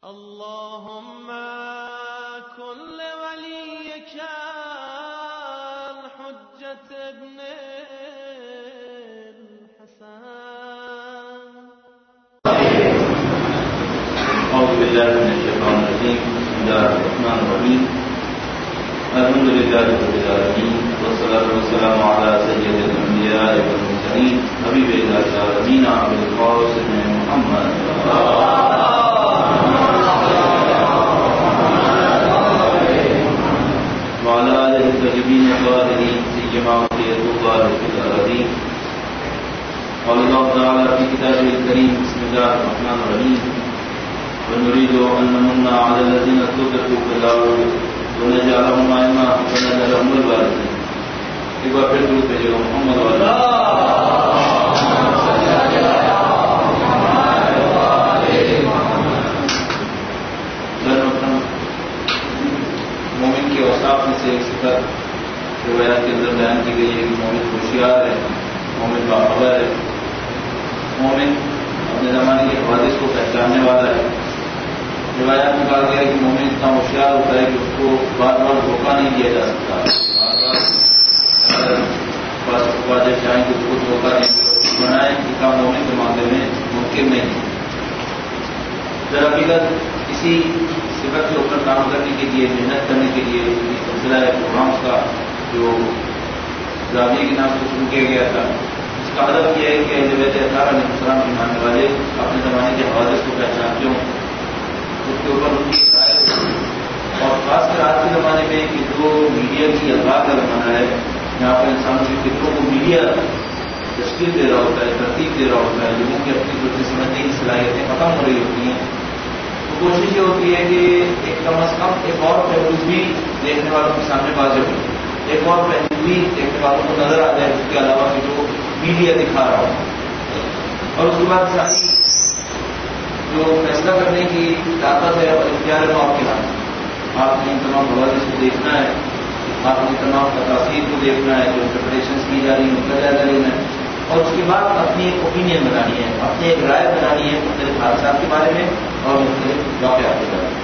اللهم كن لوليك الحجة ابن الحسن. أعوذ بالله من الشيطان الرجيم. بسم الله الرحمن الرحيم. الحمد لله رب العالمين، والصلاة والسلام على سيد الأنبياء والمرسلين حبيب العالمين أبي القاسم محمد وعلى آله الطيبين الطاهرين سيما بقية الله في الأرضين. قال الله تعالى في كتابه الكريم: بسم الله الرحمن الرحيم. ونريد أن نمن على الذين استضعفوا في الأرض ونجعلهم أئمة ونجعلهم الوارثين. ایک بار پھر درود بھیجیے گا محمد والا. مومن کے اوصاف میں سے ایک صفت روایات کے اندر بیان کی گئی ہے کہ مومن ہوشیار ہے، مومن باخبر ہے، مومن اپنے زمانے کے حوادث کو پہچاننے والا ہے. روایات میں کہا گیا کہ مومن اتنا ہوشیار ہوتا ہے کہ اس کو بار بار دھوکہ نہیں دیا جا سکتا. بار جب چاہیں کہ اس کو دھوکہ نہیں بنائیں کہ کام مومن کے معاملے میں ممکن نہیں. درحقیقت کسی صفت کے اوپر کام کرنے کے لیے، محنت کرنے کے لیے سلسلہ پروگرامس کا جو زاویے کے نام سے شروع کیا گیا تھا، اس کا ہدف یہ ہے کہ اہل بیت اطہار علیہ السلام کے ماننے والے اپنے زمانے کے حوادث کو پہچانتے ہوں، اس کے اوپر ان کی رائے ہو. اور خاص کر آج کے زمانے میں کہ جو میڈیا کی الفاظ کا زمانہ ہے، یہاں پر انسانوں کی فکروں کو میڈیا تشکیل دے رہا ہوتا ہے، ترتیب دے رہا ہوتا ہے، لوگوں کی اپنی سوچنے سمجھنے کی صلاحیتیں ختم ہو رہی ہوتی ہیں. تو کوشش یہ ہوتی ہے کہ ایک کم از کم ایک اور پہلو بھی دیکھنے والوں کے سامنے واضح ہو، ایک اور پہلو بھی دیکھنے والوں کو نظر آ جائے اس کے علاوہ کہ جو میڈیا دکھا رہا ہو. اور اس کے بعد ساری جو فیصلہ کرنے کی طاقت ہے اور اختیار ہے وہ آپ کے ہاتھ. آپ نے ان تمام حوادث کو دیکھنا ہے، آپ نے تمام تفاصیر کو دیکھنا ہے، جو انٹرپریٹیشنس کی جا رہی ہیں ان کا جائزہ لینا ہے، اور اس کے بعد اپنی ایک اوپینین بنانی ہے، اپنی ایک رائے بنانی ہے مختلف حادثات کے بارے میں اور مختلف واقعات کے بارے میں.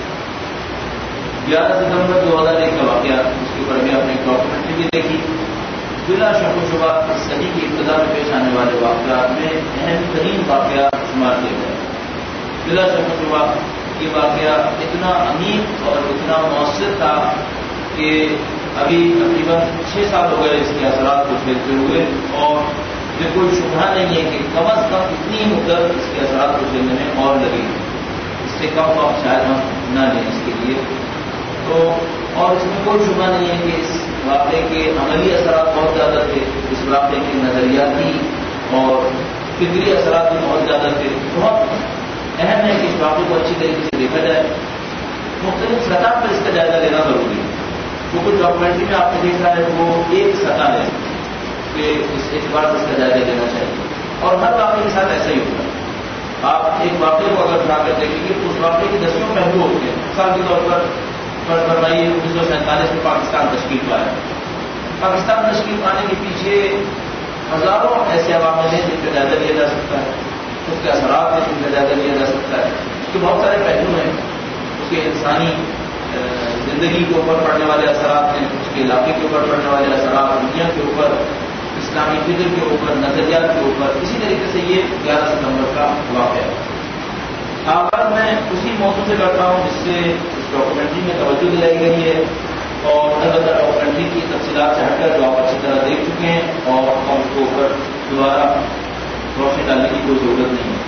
11 ستمبر 2001 کا واقعہ، اس کے اوپر ابھی آپ نے ایک ڈاکومنٹری بھی دیکھی. بلا شک و شبہ اس صدی کی ابتدا میں پیش آنے والے واقعات میں اہم ترین واقعہ شمار کیا گیا. بلا شک و شبہ یہ واقعہ اتنا عمیق اور اتنا مؤثر تھا کہ ابھی تقریباً 6 سال ہو گئے اس کے اثرات کو جھیلتے ہوئے، اور یہ کوئی شبہ نہیں ہے کہ کم از کم اتنی مدت اس کے اثرات کو جھیلنے میں اور لگی. اس سے کم وقت شاید ہم نہ لیں اس کے لیے. تو اور اس میں کوئی شبہ نہیں ہے کہ اس واقعے کے عملی اثرات بہت زیادہ تھے، اس واقعے کے نظریاتی اور فکری اثرات بھی بہت زیادہ تھے. بہت اہم ہے کہ اس واقعے کو اچھی طریقے سے دیکھا جائے. مختلف سطح پر اس کا جائزہ لینا ضروری ہے. جو کچھ ڈاکومنٹری میں آپ نے دیکھا ہے وہ ایک سطح ہے کہ اس اعتبار سے اس کا جائزہ لینا چاہیے، اور ہر واقعے کے ساتھ ایسا ہی ہوتا ہے. آپ ایک واقعے کو اگر اٹھا کر دیکھیں گے تو اس واقعے کے 10 پہلو ہوتے ہیں. مثال کے طور پر فرمائیے 1947 میں پاکستان تشکیل پایا. پاکستان تشکیل پانے کے پیچھے ہزاروں ایسے عوامل ہیں جن کا جائزہ لیا جا سکتا ہے، اس کے اثرات ہیں جن کا جائزہ لیا جا سکتا ہے. اس کے بہت سارے پہلو ہیں. اس کے انسانی زندگی کے اوپر پڑنے والے اثرات ہیں، اس کے علاقے کے اوپر پڑنے والے اثرات، دنیا کے اوپر، اسلامی فکر کے اوپر، نظریات کے اوپر. اسی طریقے سے یہ 11 ستمبر کا واقعہ ہے. آغاز میں اسی موضوع سے کرتا ہوں جس سے اس ڈاکومنٹری میں توجہ دلائی گئی ہے، اور البتہ ڈاکومنٹری کی تفصیلات سے ہٹ کر جو آپ اچھی طرح دیکھ چکے ہیں، اور اس کے اوپر دوبارہ روشنی ڈالنے کی کوئی ضرورت نہیں ہے.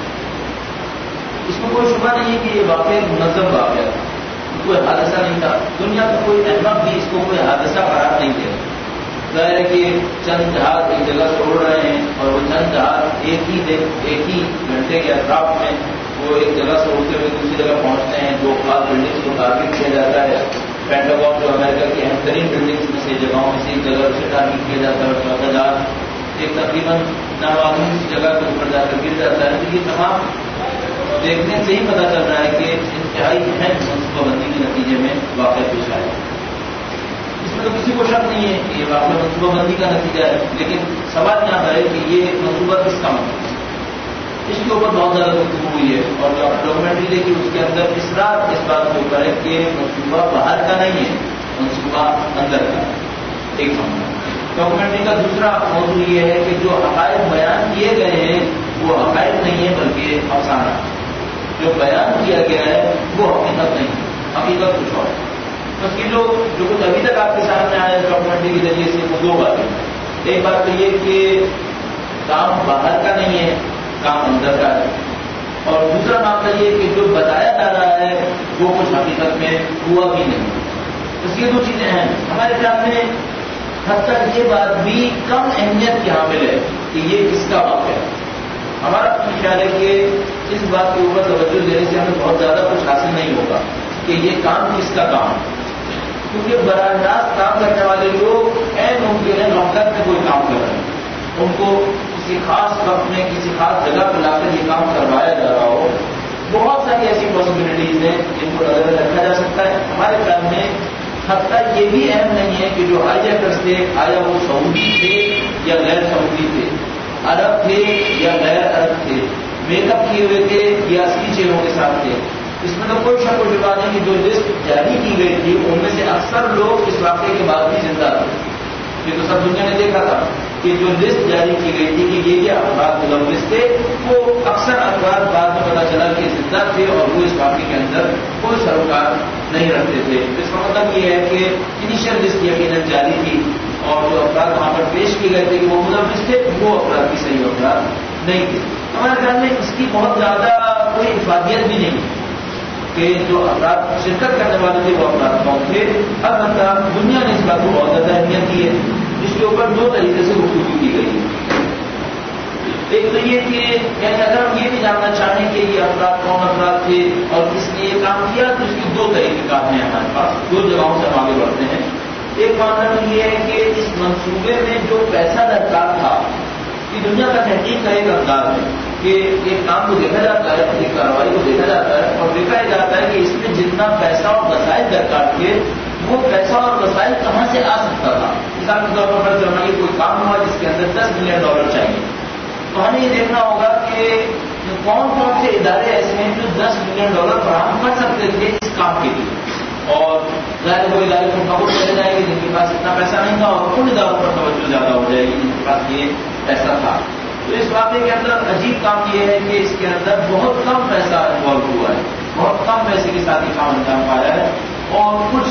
اس میں کوئی شبہ نہیں ہے کہ یہ واقعہ منظم واقعہ تھا، کوئی حادثہ نہیں تھا. دنیا کا کوئی احمد بھی اس کو کوئی حادثہ قرار نہیں دیا. ظاہر ہے کہ چند جہاز ایک جگہ سے اڑ رہے ہیں، اور وہ چند جہاز ایک ہی گھنٹے کے اطراف میں وہ ایک جگہ سے اڑتے ہوئے دوسری جگہ پہنچتے ہیں. 2 خاص بلڈنگس کو ٹارگیٹ کیا جاتا ہے. پینٹاگون جو امریکہ کی اہم ترین بلڈنگس میں سے جگہوں میں سے ایک جگہ اسے ٹارگیٹ کیا جاتا ہے، اور چوتھا جہاز ایک تقریباً نامعلوم جگہ کے اوپر جا کر گر جاتا ہے. تو یہ تمام دیکھنے سے ہی پتہ چل رہا ہے کہ انتہائی اہم منصوبہ بندی کے نتیجے میں واقعہ پیش آیا. اس میں تو کسی کو شک نہیں ہے کہ یہ واقعہ منصوبہ بندی کا نتیجہ ہے، لیکن سوال یہاں ہے کہ یہ منصوبہ کس کا منصوبہ ہے. اس کے اوپر بہت زیادہ گفتگو ہوئی ہے، اور جو آپ ڈاکومنٹری دیکھی اس کے اندر اصرار اس بات کے اوپر ہے کہ منصوبہ باہر کا نہیں ہے، منصوبہ اندر کا۔ ایک معاملہ ڈاکومنٹری کا دوسرا موضوع یہ ہے کہ جو حقائق بیان کیے گئے ہیں وہ حقائق نہیں ہے بلکہ افسانہ، جو بیان کیا گیا ہے وہ حقیقت نہیں ہے، حقیقت کچھ اور۔ بس یہ لوگ جو کچھ ابھی تک آپ کے سامنے آئے ڈاکومنٹری کے ذریعے سے وہ دو باتیں، ایک بات تو یہ کہ کام باہر کا نہیں ہے، کام اندر کا ہے، اور دوسرا معاملہ یہ کہ جو بتایا جا رہا ہے وہ کچھ حقیقت میں ہوا بھی نہیں۔ بس یہ دو چیزیں ہیں ہمارے خیال میں، حد تک یہ بات بھی کم اہمیت کی حامل ہے کہ یہ کس کا واقعہ ہے۔ ہمارا خیال ہے کہ اس بات کے اوپر توجہ دینے سے ہمیں بہت زیادہ کچھ حاصل نہیں ہوگا کہ یہ کام کس کا کام ہے، کیونکہ براہ راست کام کرنے والے لوگ عین ممکن ہے غفلت میں کوئی کام کر رہے ہیں، ان کو کسی خاص وقت میں کسی خاص جگہ پہ لا کر یہ کام کروایا جا رہا ہو۔ بہت ساری ایسی پاسبلٹیز ہیں جن کو نظر رکھا جا سکتا ہے۔ ہمارے خیال میں حتیٰ یہ بھی اہم نہیں ہے کہ جو ہائی جیکرز تھے آیا وہ سعودی تھے یا غیر سعودی تھے، عرب تھے یا غیر عرب تھے، میک اپ کیے ہوئے تھے یا اصلی چہروں کے ساتھ تھے۔ اس میں تو کوئی شک و شبہ نہیں کہ جو لسٹ جاری کی گئی تھی ان میں سے اکثر لوگ اس واقعے کے بعد بھی زندہ تھے۔ یہ تو سب دنیا نے دیکھا تھا کہ جو لسٹ جاری کی گئی تھی کہ یہ افراد ملوث تھے، وہ اکثر افراد بعد میں پتا چلا کہ زندہ تھے اور وہ اس واقعے کے اندر کوئی سروکار نہیں رکھتے تھے۔ اس کا مطلب یہ ہے کہ انیشیل لسٹ یقیناً جاری تھی، اور جو افراد وہاں پر پیش کیے گئے تھے کہ وہ ملوث تھے وہ افراد کی صحیح افراد نہیں تھے۔ ہمارے خیال میں اس کی بہت زیادہ کوئی افادیت بھی نہیں کہ جو افراد شرکت کرنے والے تھے وہ افراد کون تھے۔ البتہ دنیا نے اس بات کو بہت زیادہ اہمیت دی ہے، جس کے اوپر دو طریقے سے گفتگو کی گئی ہے۔ ایک تو یہ کہ اگر ہم یہ بھی جاننا چاہیں کہ یہ افراد کون افراد تھے اور کس نے یہ کام کیا، تو اس کے دو طریقے کار ہیں ہمارے پاس، دو جگہوں سے ہم آگے بڑھتے ہیں۔ ایک معاملہ تو یہ ہے کہ اس منصوبے میں جو پیسہ درکار تھا، کہ دنیا کا تحقیق کا ایک انداز ہے کہ ایک کام کو دیکھا جاتا ہے، ایک کارروائی کو دیکھا جاتا ہے اور دیکھا جاتا ہے کہ اس میں جتنا پیسہ اور وسائل درکار تھے وہ پیسہ اور وسائل کہاں سے آ سکتا تھا۔ مثال کے طور پر جرمنی کوئی کام ہوا جس کے اندر $10 ملین چاہیے، تو ہمیں یہ دیکھنا ہوگا کہ کون کون سے ادارے ایسے ہیں جو $10 ملین فراہم کر سکتے تھے اس کام کے لیے، اور ظاہر وہ ادارے کو قبول چلے جائیں گے جن کے پاس اتنا پیسہ نہیں تھا، اور ان اداروں پر توجہ زیادہ ہو جائے گی جن کے پاس یہ پیسہ تھا۔ تو اس واقعے کے اندر عجیب کام یہ ہے کہ اس کے اندر بہت کم پیسہ انوالو ہوا ہے، بہت کم پیسے کے ساتھ یہ کام انجام پایا ہے، اور کچھ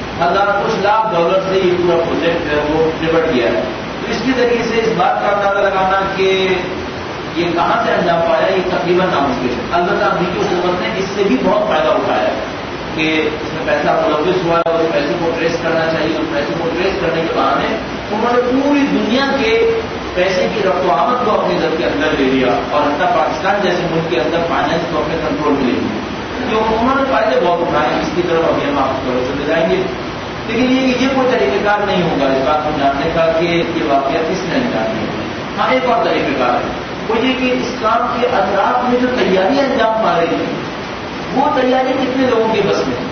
لاکھ ڈالر سے یہ پورا پروجیکٹ ہے وہ نپٹ گیا ہے۔ تو اس کے ذریعے سے اس بات کا اندازہ لگانا کہ یہ کہاں سے انجام پایا یہ تقریباً ناممکن ہے۔ البتہ امریکی حکومت نے اس سے بھی بہت فائدہ اٹھایا ہے کہ اس میں پیسہ ملوث ہوا ہے، اس پیسے کو ٹریس کرنا چاہیے، اس پیسے کو ٹریس کرنے کے بہانے انہوں نے پوری دنیا کے پیسے کی رفت و آمد کو اپنی ضبط کے اندر لے لیا، اور حتیٰ پاکستان جیسے ملک کے اندر فائنینس کو اپنے کنٹرول میں لے لیا، جو انہوں نے فائدے بہت اٹھائے۔ اس کی طرف ابھی ہم آپ کو چلے جائیں گے، لیکن یہ کوئی طریقہ کار نہیں ہوگا اس بات کو جاننے کا کہ یہ واقعہ کس نے انجام دیا۔ ہاں ایک اور طریقہ کار ہے، وہ یہ کہ اس کام کے اطراف میں جو تیاریاں انجام پا رہی ہیں وہ تیاری کتنے لوگوں کے بس میں،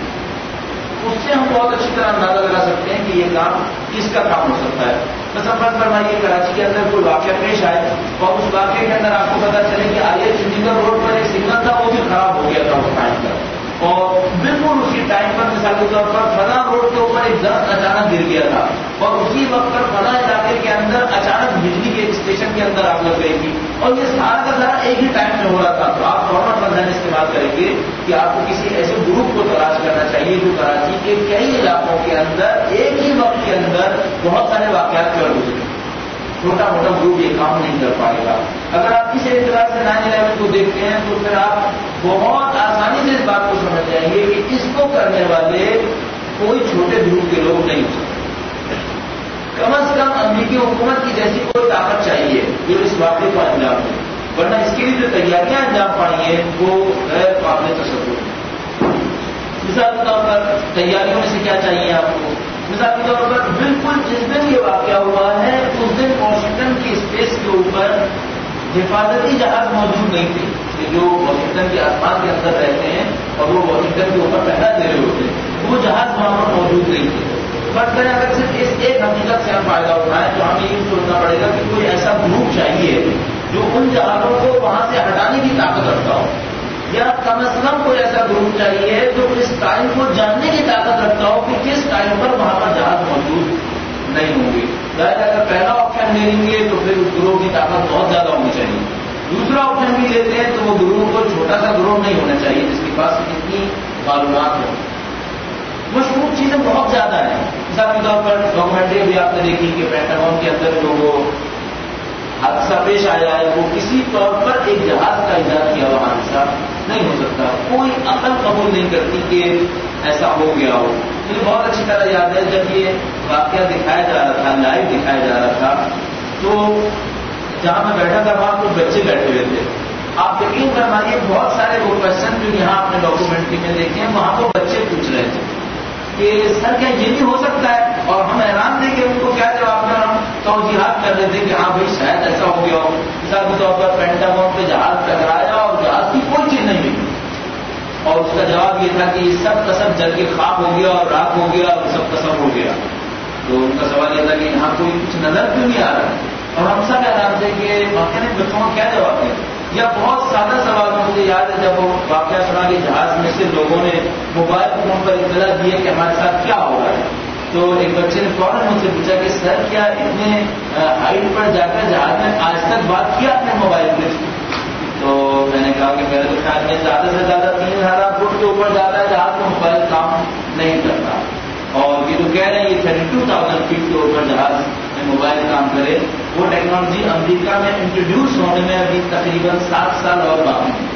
اس سے ہم بہت اچھی طرح اندازہ لگا سکتے ہیں کہ یہ کام کس کا کام ہو سکتا ہے۔ مثلا فرض فرمائیے کراچی کے اندر کوئی واقعہ پیش آئے اور اس واقعے کے اندر آپ کو پتا چلے کہ آئیے چنڈیگڑھ روڈ پر ایک سگنل تھا وہ بھی خراب ہو گیا تھا اس ٹائم پر، اور بالکل اسی ٹائم پر مثال کے طور پر فلاں روڈ کے اوپر ایک درخت اچانک گر گیا تھا، اور اسی وقت پر فلاں علاقے کے اندر اچانک بجلی کے اسٹیشن کے اندر آگ لگ گئی تھی، اور یہ سارا کا سارا ایک ہی ٹائم میں ہو رہا تھا، تو آپ فوراً فضان استعمال کریں گے کہ آپ کو کسی ایسے گروپ کو تلاش کرنا چاہیے جو کراچی کے کئی علاقوں کے اندر ایک ہی وقت کے اندر بہت سارے واقعات پر گزرے۔ چھوٹا موٹا گروپ یہ کام نہیں کر پائے گا۔ اگر آپ کسی اعتبار سے 9/11 کو دیکھتے ہیں تو پھر آپ بہت آسانی سے اس بات کو سمجھ جائیں گے کہ اس کو کرنے والے کوئی چھوٹے گروپ کے لوگ نہیں ہو سکتے، کم از کم امریکی حکومت کی جیسی کوئی طاقت چاہیے جو اس واقعے کو انجام دے، ورنہ اس کے لیے جو تیاریاں انجام پانی ہیں وہ غیر قابل تصور ہیں۔ مثال کے طور پر تیاریوں میں سے کیا چاہیے آپ کو؟ مثال کے طور پر بالکل جس دن یہ واقعہ ہوا ہے اس دن واشنگٹن کی اسپیس کے اوپر حفاظتی جہاز موجود نہیں تھے، جو واشنگٹن کے آسمان کے اندر رہتے ہیں اور وہ واشنگٹن کے اوپر پہلا دے رہے ہوتے ہیں، وہ جہاز وہاں پر موجود نہیں تھے۔ فرض کریں اگر صرف اس ایک حقیقت سے ہم فائدہ اٹھائیں تو ہمیں یہ سوچنا پڑے گا کہ کوئی ایسا گروپ چاہیے جو ان جہازوں کو وہاں سے ہٹانے یا کم از کم کوئی ایسا گروپ چاہیے جو اس ٹائم کو جاننے کی طاقت رکھتا ہو کہ کس ٹائم پر وہاں پر جہاز موجود نہیں ہوں گے. اگر پہلا آپشن لے لیں گے تو پھر اس گروہ کی طاقت بہت زیادہ ہونی چاہیے. دوسرا آپشن بھی لیتے ہیں تو وہ گروہ کو چھوٹا سا گروہ نہیں ہونا چاہیے جس کے پاس اتنی معلومات ہو. مشہور چیزیں بہت زیادہ ہیں. مثال کے طور پر ڈاکومنٹری بھی آپ نے دیکھی کہ پینٹاگون کے اندر جو وہ حادثہ پیش آیا ہے وہ کسی طور پر ایک جہاز کا ایجاد کیا ہوا حادثہ نہیں ہو سکتا. کوئی عقل قبول نہیں کرتی کہ ایسا ہو گیا ہو. مجھے بہت اچھی طرح یاد ہے جب یہ واقعہ دکھایا جا رہا تھا، لائیو دکھایا جا رہا تھا، تو جہاں میں بیٹھا تھا وہاں کچھ بچے بیٹھے ہوئے تھے. آپ یقین فرمائیے بہت سارے وہ کوشچن جو یہاں آپ نے ڈاکومنٹری میں دیکھے ہیں وہاں وہ بچے پوچھ رہے تھے کہ سر کیا یہ بھی ہو سکتا ہے، اور ہم حیران تھے کہ ان کو کیا جواب دیں. ہم توجیحات کر رہے تھے کہ ہاں بھائی شاید ایسا ہو گیا ہو. مثال کے طور پر پینٹاگون پہ جہاز ٹکرایا اور جہاز کی کوئی چیز نہیں ملی، اور اس کا جواب یہ تھا کہ یہ سب قسم جل کے خاک ہو گیا اور راکھ ہو گیا اور سب قسم ہو گیا. تو ان کا سوال یہ تھا کہ یہاں کوئی کچھ نظر کیوں نہیں آ رہا. اور ہم سب حیران تھے کہ واقعہ نے بچوں کو کیا جواب دیں. یا بہت سادہ سوال مجھے یاد ہے جب وہ واقعہ سنا کہ جہاز میں سے لوگوں نے موبائل فون پر اطلاع دی کہ ہمارے ساتھ کیا ہو رہا ہے. تو ایک بچے نے فوراً مجھ سے پوچھا کہ سر کیا اتنے ہائٹ پر جا کر جہاز میں آج تک بات کیا اپنے موبائل پہ. تو میں نے کہا کہ میرے تو خیال میں زیادہ سے زیادہ 3000 فٹ کے اوپر جاتا ہے جہاز میں موبائل کام نہیں کرتا. اور یہ تو کہہ رہے ہیں یہ 32,000 فٹ کے اوپر جہاز میں موبائل کام کرے. وہ ٹیکنالوجی امریکہ میں انٹروڈیوس ہونے میں ابھی تقریباً 7 سال اور باقی ہے.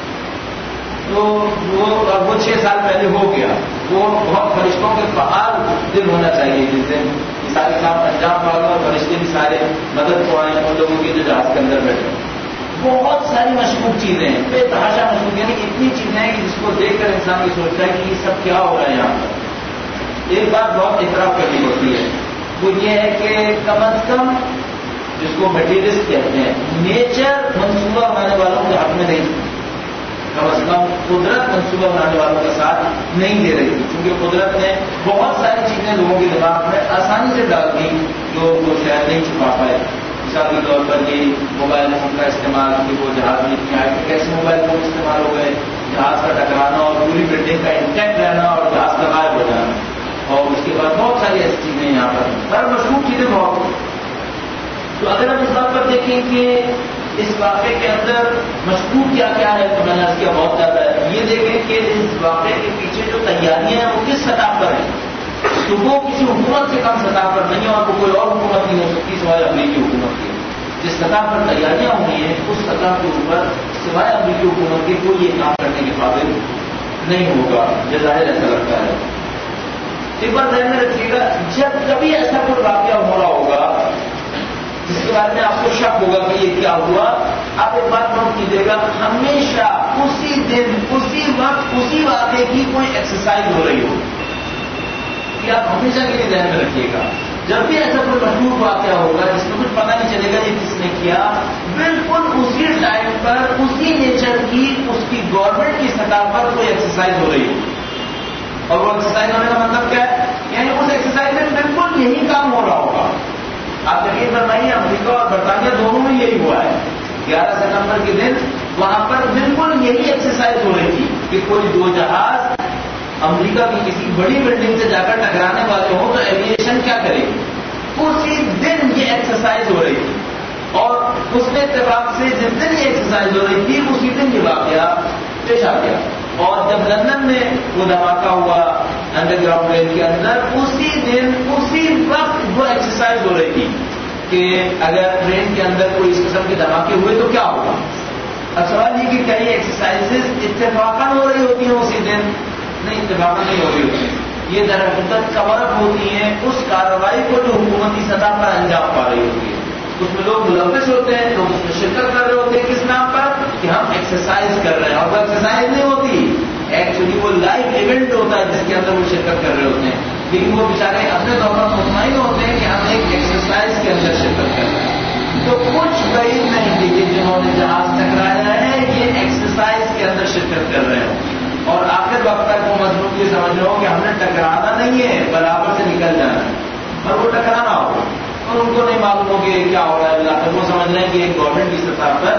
تو وہ 6 سال پہلے ہو گیا. وہ بہت فرشتوں کے فعال دل ہونا چاہیے جس دن یہ سارے کام انجام پا گا اور فرشتے بھی سارے مدد کو آئے ان لوگوں کی جو جہاز کے اندر بیٹھے. بہت ساری مشہور چیزیں ہیں، بے تحاشا مشہور، یعنی اتنی چیزیں ہیں کہ جس کو دیکھ کر انسان یہ سوچتا ہے کہ یہ سب کیا ہو رہا ہے یہاں پر. ایک بات بہت اعتراف کرنی ہوتی ہے وہ یہ ہے کہ کم از کم جس کو میٹیریلسٹ کہتے ہیں نیچر منصوبہ بنانے والوں کے حق میں نہیں تھی. کم از کم قدرت منصوبہ بنانے والوں کا ساتھ نہیں دے رہی تھی، کیونکہ قدرت نے بہت ساری چیزیں لوگوں کے دماغ میں آسانی سے ڈال دی جو وہ شاید نہیں چھپا پائے. مثال کے طور پر یہ موبائل فون کا استعمال کہ وہ جہاز میں اتنی آئے کیسے موبائل فون استعمال ہو گئے، جہاز کا ٹکرانا اور پوری بلڈنگ کا انٹیکٹ رہنا اور جہاز کا غائب ہو جانا. اور اس کے بعد بہت ساری ایسی چیزیں یہاں پر مشہور چیزیں بہت. تو اگر ہم اس بات پر دیکھیں کہ اس واقعے کے اندر مشہور کیا کیا ہے تو میں نے کیا بہت زیادہ ہے. یہ دیکھیں کہ اس واقعے کے پیچھے جو تیاریاں ہیں وہ کس سطح پر ہیں. تو وہ کسی حکومت سے کم سطح پر نہیں ہے اور وہ کوئی اور حکومت نہیں ہو سکتی سوائے امریکی حکومت کی. جس سطح پر تیاریاں ہوئی ہیں اس سطح کے اوپر سوائے امریکی حکومت کے کوئی یہ کام کرنے کے قابل نہیں ہوگا. یہ ظاہر ایسا لگتا ہے. ایک بات ذہن میں رکھیے گا، جب کبھی ایسا کوئی واقعہ ہو رہا ہوگا جس کے بارے میں آپ کو شک ہوگا کہ یہ کیا ہوا، آپ ایک بات نوٹ کیجیے گا، ہمیشہ اسی دن اسی وقت اسی واقعے کی کوئی ایکسرسائز ہو رہی ہو. یہ آپ ہمیشہ کے لیے ذہن میں رکھیے گا. جب بھی ایسا کوئی مشہور واقعہ ہوگا جس میں کچھ پتہ نہیں چلے گا یہ کس نے کیا، بالکل اسی ٹائم پر اسی نیچر کی اس کی گورنمنٹ کی سطح پر کوئی ایکسرسائز ہو رہی ہو. اور وہ ایکسرسائز ہونے کا مطلب کیا ہے، یعنی اس ایکسرسائز میں بالکل یہی کام ہو رہا ہوگا. آپ یقین فرمائیے امریکہ اور برطانیہ دونوں میں یہی ہوا ہے. 11 ستمبر کے دن وہاں پر بالکل یہی ایکسرسائز ہو رہی تھی کہ کوئی 2 جہاز امریکہ کی کسی بڑی بلڈنگ سے جا کر ٹکرانے والے ہوں تو ایویشن کیا کرے گی. اسی دن یہ ایکسرسائز ہو رہی تھی اور اس میں اتفاق سے جس دن یہ ایکسرسائز ہو رہی تھی اسی دن یہ واقعہ پیش آ گیا. اور جب لندن میں وہ دھماکہ ہوا انڈر گراؤنڈ ریل کے اندر اسی دن اسی وقت وہ ایکسرسائز ہو رہی تھی کہ اگر ٹرین کے اندر کوئی اس قسم کے دھماکے ہوئے تو کیا ہوگا. اب سوال یہ کہ کیا یہ ایکسرسائز اتفاقاً ہو رہی ہوتی ہیں اسی دن؟ نہیں، اتفاقاً نہیں ہو رہی ہوتی. یہ در حقیقت کور اپ ہوتی ہیں اس کارروائی کو جو حکومتی سطح پر انجام پا رہی ہوتی ہے. اس میں لوگ ملوث ہوتے ہیں، لوگ اس میں شرکت کر رہے ہوتے ہیں. کس نام پر کہ ہم ایکسرسائز کر رہے ہیں. اور وہ ایکسرسائز نہیں ہوتی، ایکچولی وہ لائیو ایونٹ ہوتا ہے جس کے اندر وہ شرکت کر رہے ہوتے ہیں. لیکن وہ بیچارے اپنے طور پر مطمئن ہوتے ہیں کہ ہم ایک ایکسرسائز کے اندر شرکت کر رہے ہیں. تو کچھ بعید نہیں تھی کہ جنہوں نے جہاز ٹکرایا ہے یہ ایکسرسائز کے اندر شرکت کر رہے ہیں. اور آخر وقت تک وہ مضمون یہ سمجھ رہے ہو کہ ہم نے ٹکرانا نہیں ہے، برابر سے نکل جانا ہے. اور وہ ٹکرانا ہوگا اور ان کو نہیں معلوم ہو کہ کیا ہو رہا ہے. وہ سمجھ رہے ہیں کہ ایک گورنمنٹ کی سطح پر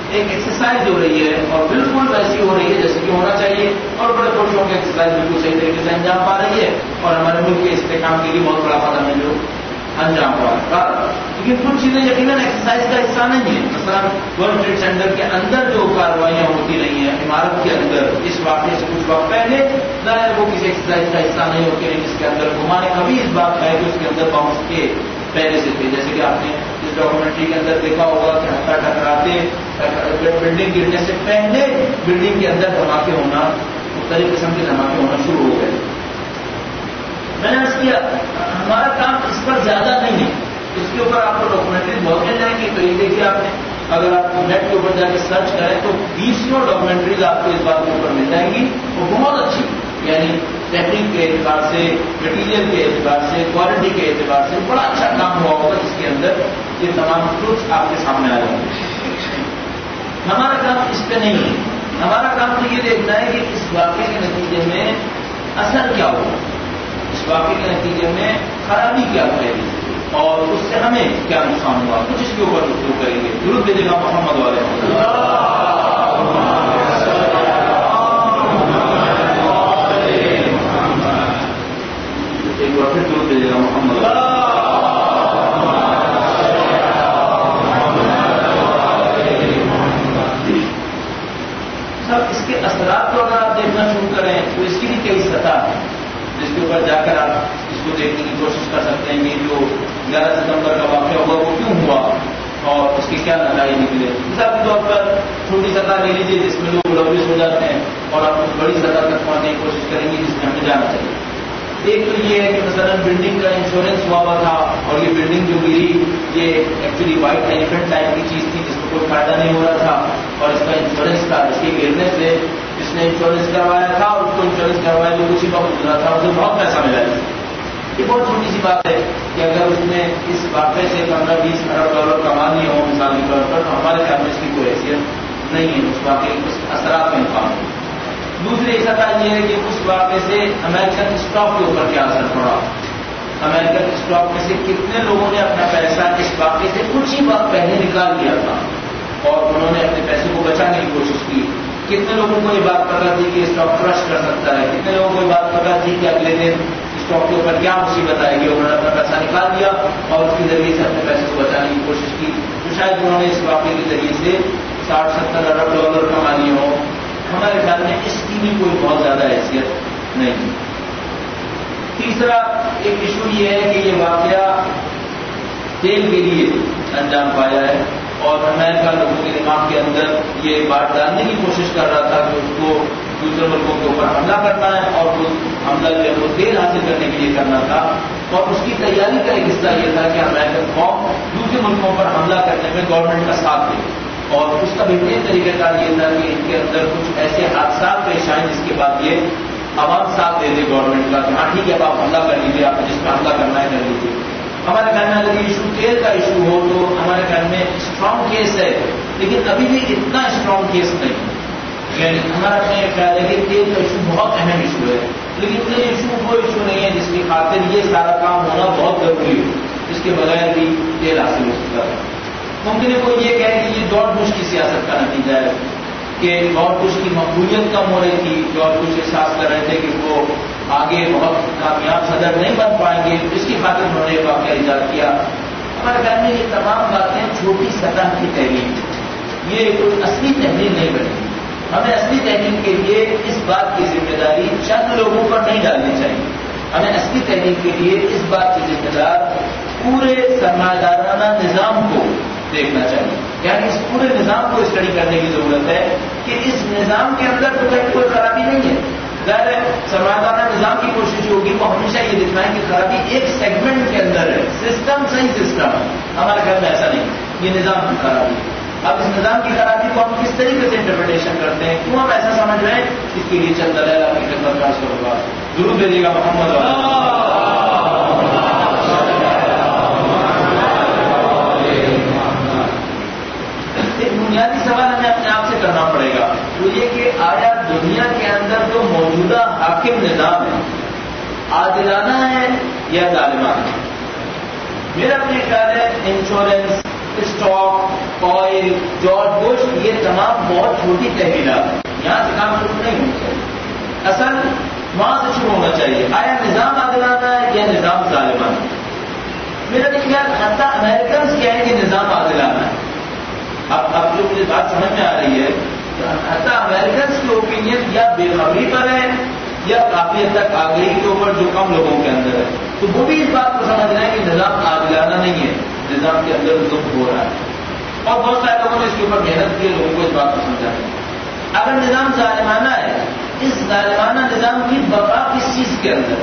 ایک ایکسرسائز ہو رہی ہے اور بالکل ویسی ہو رہی ہے جیسے کہ ہونا چاہیے، اور بڑے خوشوں کی ایکسرسائز بالکل صحیح طریقے سے انجام پا رہی ہے، اور ہمارے ملک کے استحکام کے لیے بہت بڑا قدم ہے جو انجام پا رہا ہے۔ لیکن کچھ چیزیں یقیناً ایکسرسائز کا حصہ نہیں ہے۔ مثلا ورلڈ ٹریڈ سینٹر کے اندر جو کارروائیاں ہوتی رہی ہیں عمارت کے اندر اس واقعے سے کچھ وقت پہلے، ظاہر وہ کسی ایکسرسائز کا حصہ نہیں ہوتی رہی جس کے اندر گھمانے کبھی اس بات کا ہے کہ اس کے اندر باؤنس کے پہلے سے تھے، جیسے کہ آپ نے اس ڈاکومنٹری کے اندر دیکھا ہوگا کہ ہتھا ٹکراتے بلڈنگ گرنے سے پہلے بلڈنگ کے اندر دھماکے ہونا، مختلف قسم کے دھماکے ہونا شروع ہو گئے۔ میں نے عرض کیا ہمارا کام اس پر زیادہ نہیں ہے، اس کے اوپر آپ کو ڈاکومنٹری بہت مل جائیں گی۔ تو یہ دیکھیے آپ نے اگر آپ نیٹ کے اوپر جا کے سرچ کریں تو 20 ڈاکومنٹریز آپ کو اس بات کے اوپر مل جائیں گی، وہ بہت اچھی، یعنی ٹیکنیک کے اعتبار سے، مٹیریل کے اعتبار سے، کوالٹی کے اعتبار سے بڑا اچھا کام ہوا ہوگا جس کے اندر یہ تمام ٹروتس آپ کے سامنے آ جائیں گے۔ ہمارا کام اس پہ نہیں ہے، ہمارا کام تو یہ دیکھنا ہے کہ اس واقعے کے نتیجے میں اثر کیا ہوگا، اس واقعے کے نتیجے میں خرابی کیا پڑے گی اور اس سے ہمیں کیا نقصان ہوا، کچھ اس کے اوپر گفتگو کریں گے۔ درود بھیجے گا محمد والے ایک بار پھر درود بھیجے گا محمد سب۔ اس کے اثرات کو اگر آپ دیکھنا شروع کریں تو اس کی بھی کئی سطح ہے جس کے اوپر جا کر آپ اس کو دیکھنے کی کوشش کر سکتے ہیں کہ جو 11 ستمبر کا واقعہ ہوا وہ کیوں ہوا اور اس کے کیا نتائج نکلے۔ مثال کے طور پر چھوٹی سطح لے لیجیے جس میں لوگ ملوث ہو جاتے ہیں اور آپ اس بڑی سطح تک پہنچنے کی کوشش کریں گے جس میں ہمیں جانا چاہیے۔ ایک تو یہ ہے کہ مثلا بلڈنگ کا انشورنس ہوا تھا اور یہ بلڈنگ جو گری یہ ایکچولی وائٹ ایلیفنٹ ٹائپ کی چیز تھی جس کو کوئی فائدہ نہیں ہو رہا تھا، اور اس کا انشورنس تھا، اس کے گرنے سے جس نے انشورنس کروایا تھا اور اس کو انشورنس کروایا جو کچھ وقت گزرا تھا اسے بہت پیسہ ملا ہے۔ یہ بہت چھوٹی سی بات ہے کہ اگر اس نے اس واقعے سے 15-20 ارب ڈالر کما لیے ہوں مثال کے طور پر، تو ہمارے خیال میں اس کی کوئی حیثیت نہیں ہے، اس واقعے کے اثرات کا انکار ہے۔ دوسری سطح یہ ہے کہ اس واقعے سے امریکن اسٹاک کے اوپر کیا اثر پڑا، امریکن اسٹاک میں سے کتنے لوگوں نے اپنا پیسہ اس واقعے سے کچھ ہی وقت پہلے نکال لیا تھا اور انہوں نے اپنے پیسے کو بچانے کی کوشش کی، کتنے لوگوں کو یہ بات پتا تھی کہ اسٹاک کرش کر سکتا ہے، کتنے لوگوں کو یہ بات پتا تھی کہ اگلے دن اسٹاک کے اوپر کیا مصیبت آئے گی، انہوں نے اپنا پیسہ نکال دیا اور اس کے ذریعے سے اپنے پیسے کو بچانے کی کوشش کی، تو شاید انہوں نے اس واقعے کے ذریعے سے 60-70 ارب ڈالر کما لیے ہوں۔ ہمارے خیال میں اس کی بھی کوئی بہت زیادہ حیثیت نہیں۔ تیسرا ایک ایشو یہ ہے کہ یہ واقعہ تیل کے لیے انجام پایا ہے اور امریکہ لوگوں کے دماغ کے اندر یہ بات ڈالنے کی کوشش کر رہا تھا کہ اس کو دوسرے ملکوں کے اوپر حملہ کرنا ہے اور وہ حملہ جو ہے وہ تیل حاصل کرنے کے لیے کرنا تھا، اور اس کی تیاری کا ایک حصہ یہ تھا کہ امریکن قوم دوسرے ملکوں پر حملہ کرنے میں گورنمنٹ کا ساتھ دے، اور اس کا بہترین طریقہ کار یہ تھا کہ ان کے اندر کچھ ایسے حادثات پیش آئیں جس کے بعد یہ عوام ساتھ دے دے گورنمنٹ کا کہ ہاں ٹھیک ہے اب آپ حملہ کر لیجیے، آپ جس پہ حملہ کرنا ہے کر لیجیے۔ ہمارے خیال میں اگر یہ ایشو تیل کا ایشو ہو تو ہمارے خیال میں اسٹرانگ کیس ہے، لیکن ابھی بھی اتنا اسٹرانگ کیس نہیں، یعنی ہمارا خیال ہے کہ تیل کا ایشو بہت اہم ایشو ہے، لیکن یہ ایشو وہ ایشو نہیں ہے جس کی خاطر یہ سارا کام ہونا بہت ضروری ہے، اس کے بغیر بھی تیل حاصل ہو سکتا ہے۔ ممکن ہے کوئی یہ کہے کہ یہ جارج بش کی سیاست کا نتیجہ ہے کہ جارج بش کی مقبولیت کم ہو رہی تھی، جارج بش احساس کر رہے تھے کہ وہ آگے بہت کامیاب صدر نہیں بن پائیں گے، اس کی خاطر انہوں نے یہ واقعہ ایجاد کیا۔ ہمارے خیال میں یہ تمام باتیں چھوٹی سطح کی تحریک، یہ کوئی اصلی تحریر نہیں بنی۔ ہمیں اصلی تحریک کے لیے اس بات کی ذمہ داری چند لوگوں پر نہیں ڈالنی چاہیے، ہمیں اصلی تحریک کے لیے اس بات کی ذمہ دار پورے سرمایہ دارانہ نظام کو دیکھنا چاہیے، یعنی اس پورے نظام کو اسٹڈی کرنے کی ضرورت ہے کہ اس نظام کے اندر تو کوئی خرابی نہیں ہے۔ ظاہر ہے سرمایہ دارانہ نظام کی کوشش ہوگی وہ ہمیشہ یہ دکھائیں کہ خرابی ایک سیگمنٹ کے اندر ہے، سسٹم صحیح سسٹم ہے، ہمارے گھر میں ایسا نہیں، یہ نظام کی خرابی ہے۔ اب اس نظام کی خرابی کو ہم کس طریقے سے انٹرپریٹیشن کرتے ہیں، کیوں ہم ایسا سمجھ رہے ہیں، اس کے لیے چند دلائل آپ کی خدمت پیش کروں گا۔ درود بھیجیے گا محمد ایک بنیادی سوال ہمیں اپنے آپ سے کرنا پڑے گا، وہ یہ کہ آیا دنیا کے اندر جو موجودہ حاکم نظام ہے عادلانہ ہے یا ظالمانہ ہے؟ میرا اپنے خیال ہے insurance, stock, oil, George Bush, یہ تمام بہت چھوٹی تحویلات ہیں. یہاں سے کام شروع نہیں ہونا چاہیے. اصل وہاں سے شروع ہونا چاہیے. آیا نظام عادلانہ ہے یا نظام ظالمانہ ہے؟ میرا خیال حتیٰ امریکنس کیا ہے کہ نظام عادلانہ ہے. اب جو مجھے بات سمجھ میں آ رہی ہے، حتیٰ امریکنس کی اوپینین یا بے خبری پر ہے یا کافی حد تک آگہی کے اوپر جو کم لوگوں کے اندر ہے، تو وہ بھی اس بات کو سمجھ رہے ہیں کہ نظام عادلانہ نہیں ہے، نظام کے اندر ظلم ہو رہا ہے. اور بہت سارے لوگوں نے اس کے اوپر محنت کی ہے، لوگوں کو اس بات کو سمجھانا. اگر نظام ظالمانہ ہے، اس ظالمانہ نظام کی بقا کس چیز کے اندر؟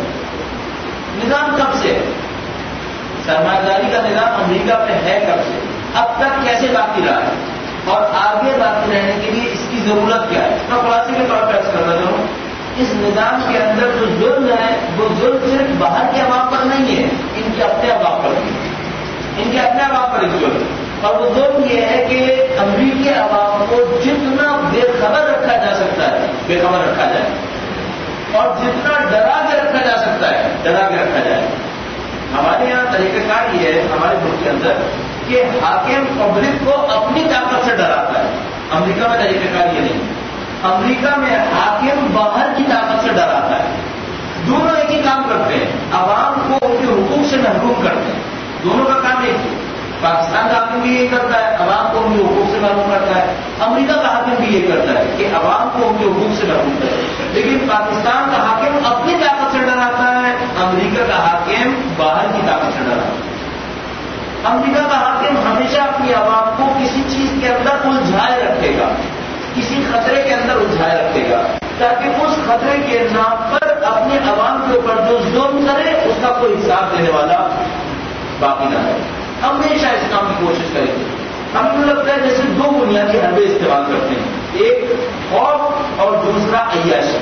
نظام کب سے ہے؟ سرمایہ داری کا نظام امریکہ میں ہے کب سے؟ اب تک کیسے باقی رہا ہے؟ اور آگے باقی رہنے کے لیے اس کی ضرورت کیا ہے؟ میں خلاصے کے طور پر عرض کرتا ہوں، اس نظام کے اندر جو ظلم ہے وہ ظلم صرف باہر کے عوام پر نہیں ہے، ان کے اپنے عوام پر بھی، ان کے اپنے عوام پر ایک ظلم. اور وہ ظلم یہ ہے کہ امریکی عوام کو جتنا بے خبر رکھا جا سکتا ہے بے خبر رکھا جائے، اور جتنا ڈرا کے رکھا جا سکتا ہے ڈرا کے رکھا جائے. ہمارے یہاں طریقہ کار یہ ہے ہمارے ملک کے اندر کہ حاکم پبلک کو اپنی طاقت سے ڈراتا ہے. امریکہ میں طریقہ کار یہ نہیں. امریکہ میں حاکم باہر کی طاقت سے ڈراتا ہے. دونوں ایک ہی کام کرتے ہیں، عوام کو ان کے حقوق سے محروم کرتے ہیں. دونوں کا کام ایک ہے. پاکستان کا حاکم بھی یہ کرتا ہے، عوام کو ان کے حقوق سے محروم کرتا ہے. امریکہ کا حاکم بھی یہ کرتا ہے کہ عوام کو ان کے حقوق سے محروم کرے. لیکن پاکستان کا حاکم اپنی طاقت سے ڈراتا ہے، امریکہ کا حاکم باہر کی طاقت سے ڈراتا ہے. امریکہ کا حاکم ہمیشہ اپنی عوام کو کسی چیز کے اندر الجھائے رکھے گا، کسی خطرے کے اندر الجھائے رکھے گا، تاکہ اس خطرے کے نام پر اپنے عوام کے اوپر جو ظلم کرے اس کا کوئی حساب دینے والا باقی نہ رہے. ہمیشہ اس کام کی کوشش کریں گے. ہمیں تو لگتا ہے جیسے دو بنیادی حربے استعمال کرتے ہیں، ایک خوف اور دوسرا عیاشی.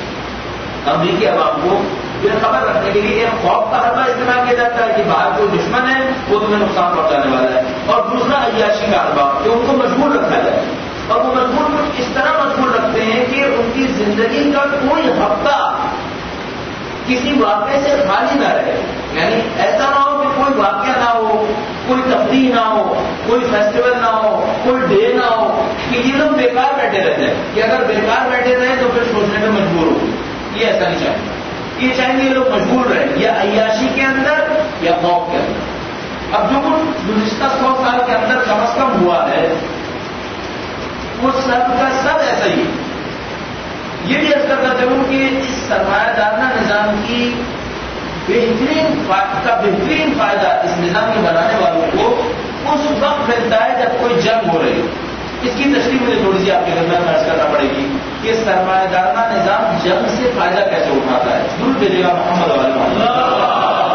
امریکی عوام کو بے خبر رکھنے کے لیے ایک خوف کا حربہ استعمال کیا جاتا ہے کہ باہر کوئی دشمن ہے وہ تمہیں نقصان پہنچانے والا ہے، اور دوسرا عیاشی کا حربہ کہ ان کو مجبور رکھا جائے. اور وہ مجبور اس طرح مجبور رکھتے ہیں کہ ان کی زندگی کا کوئی ہفتہ کسی واقعے سے خالی نہ رہے. یعنی ایسا نہ ہو کہ کوئی واقعہ نہ ہو، کوئی تفریح نہ ہو، کوئی فیسٹیول نہ ہو، کوئی ڈے نہ ہو، کہ یہ لوگ بیکار بیٹھے رہتے ہیں کہ اگر بیکار بیٹھے رہے تو پھر سوچنے میں مجبور ہو. یہ ایسا نہیں چاہیے. یہ چاہیں گے یہ لوگ مجبور رہیں یا عیاشی کے اندر یا خوف کے اندر. اب جو کچھ گزشتہ 100 سال کے اندر کم از کم ہوا ہے وہ سب کا سب ایسا ہی. یہ بھی عرض کرتا چلوں کہ اس سرمایہ دارانہ نظام کی بہترین فائدہ اس نظام کے بنانے والوں کو اس وقت ملتا ہے جب کوئی جنگ ہو رہی ہو. اس کی تشریح مجھے تھوڑی سی آپ کے خدمت میں عرض کرنا پڑے گی کہ سرمایہ دارانہ نظام جنگ سے فائدہ کیسے اٹھاتا ہے. ضرور بھیجے گا محمد علیہ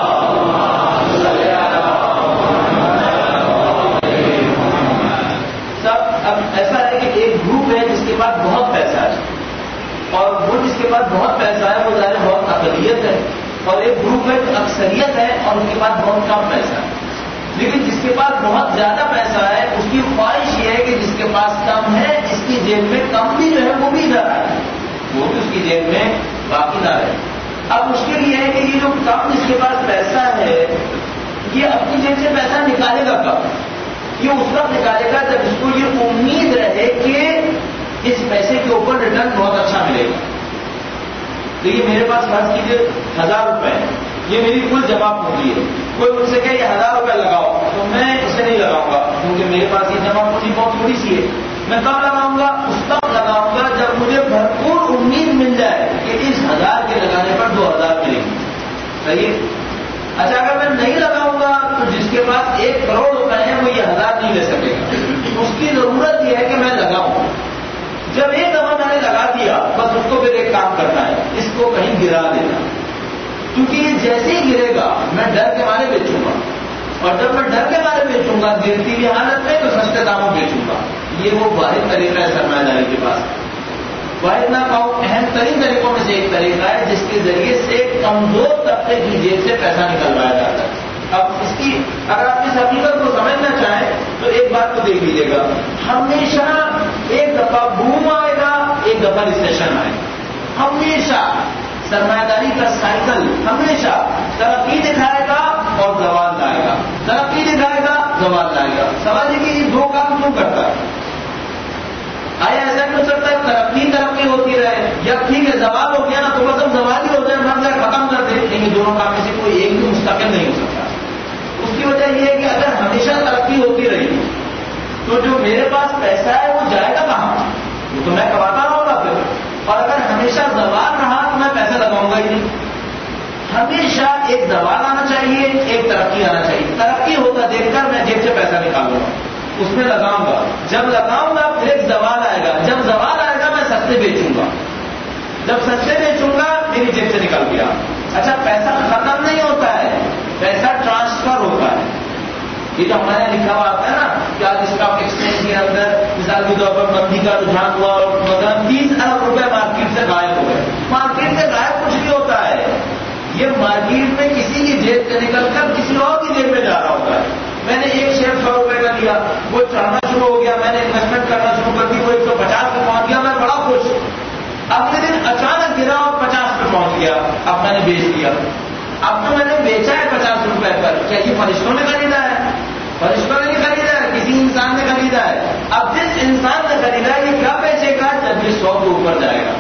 سب. اب ایسا ہے کہ ایک گروپ ہے جس کے پاس بہت پیسہ ہے، اور وہ جس کے پاس بہت پیسہ ہے وہ ظاہر بہت اقلیت ہے، اور ایک گروپ ہے جو اکثریت ہے اور اس کے پاس بہت کم پیسہ ہے. لیکن جس کے پاس بہت زیادہ پیسہ ہے اس کی خواہش یہ ہے کہ جس کے پاس کم ہے اس کی جیب میں کم بھی جو ہے وہ بھی نہ رہے، وہ بھی اس کی جیب میں باقی نہ رہے. اب مشکل یہ ہے کہ یہ جو کم جس کے پاس پیسہ ہے یہ اپنی جیب سے پیسہ نکالے گا کب؟ یہ اس وقت نکالے گا جب اس کو یہ امید رہے کہ اس پیسے کے اوپر ریٹرن بہت اچھا ملے گا. تو یہ میرے پاس فرض کیجیے 1000 روپے ہے، یہ میری کل جمع پونجی ہے. کوئی مجھ سے کہ یہ 1000 روپے لگاؤ تو میں اسے نہیں لگاؤں گا کیونکہ میرے پاس یہ جمع پونجی بہت تھوڑی سی ہے. میں کب لگاؤں گا؟ اس وقت لگاؤں گا جب مجھے بھرپور امید مل جائے کہ اس 1000 کے لگانے پر 2000 ملیں گے. صحیح ہے. اچھا اگر میں نہیں لگاؤں گا تو جس کے پاس 1 کروڑ روپے ہیں وہ یہ 1000 نہیں لے سکے گا. اس کی ضرورت یہ ہے کہ میں لگاؤں. جب ایک دفعہ میں نے لگا دیا بس اس کو پھر ایک کام کرنا ہے، اس کو کہیں گرا دینا. کیونکہ یہ جیسے ہی گرے گا میں ڈر کے مارے بیچوں گا، اور جب میں ڈر کے مارے بیچوں گا گرتی ہوئی حالت میں تو سستے داموں بیچوں گا. یہ وہ واحد طریقہ ہے سرمایہ داری کے پاس. واحد نہ کہوں اہم ترین طریقوں میں سے ایک طریقہ ہے جس کے ذریعے سے کمزور طبقے کی جیب سے پیسہ نکلوایا جاتا ہے. اب اس کی اگر آپ اس حقیقت کو سمجھنا چاہیں تو ایک بات کو دیکھ لیجیے گا، ہمیشہ ایک دفعہ بوم آئے گا ایک دفعہ ریسیشن آئے گا. ہمیشہ سرمایہ داری کا سائیکل ہمیشہ ترقی دکھائے گا اور زوال لائے گا، ترقی دکھائے گا زوال لائے گا. سوال یہ کہ یہ دو کام کیوں کرتا ہے؟ آیا ایسا نہیں ہو سکتا ہے ترقی ہوتی رہے یا ٹھیک ہے زوال ہو گیا نا تو بس اب زوال ہی ہو جائے مر جائے ختم کر دے, لیکن دونوں کام میں سے کوئی ایک بھی مستقل نہیں ہو سکتا. اس کی وجہ یہ ہے کہ اگر ہمیشہ ترقی ہوتی رہی تو جو میرے پاس پیسہ ہے وہ جائے گا کہاں؟ وہ تو میں کماتا رہوں گا پھر. اور اگر ہمیشہ زوال رہا تو میں پیسہ لگاؤں گا ہی نہیں. ہمیشہ ایک زوال آنا چاہیے, ایک ترقی آنا چاہیے. ترقی ہوتا دیکھ کر میں جیب سے پیسہ نکالوں گا, اس میں لگاؤں گا. جب لگاؤں گا پھر ایک زوال آئے گا. جب زوال آئے گا میں سستے بیچوں گا. جب سستے بیچوں گا میری جیب سے نکل گیا. اچھا پیسہ ختم نہیں ہوتا ہے, پیسہ ٹرانسفر ہوتا ہے. یہ جو ہمارے لکھا ہوا آتا ہے نا کہ آج اسٹاک ایکسچینج کے اندر مثال کے طور پر مندی کا رجحان ہوا اور مثلاً 30 ارب روپے مارکیٹ سے غائب ہو گئے. مارکیٹ سے غائب کچھ نہیں ہوتا ہے, یہ مارکیٹ میں کسی کی جیب سے نکل کر کسی اور کی جیب میں جا رہا ہوتا ہے. میں نے ایک شیئر 100 روپے کا لیا, وہ چڑھنا شروع ہو گیا, میں نے انویسٹمنٹ کرنا شروع کر دی, وہ 150 پہ پہنچ گیا, میں بڑا خوش. اگلے دن اچانک گرا اور 50 پہ پہنچ گیا, اب میں نے بیچ دیا. اب تو میں نے بیچا ہے 50 روپے پر, کیا یہ فرشتوں نے خریدا ہے؟ فرشتوں نے نہیں خریدا ہے, کسی انسان نے خریدا ہے. اب جس انسان نے خریدا ہے یہ کیا بیچے گا؟ جب یہ 100 کے اوپر جائے گا.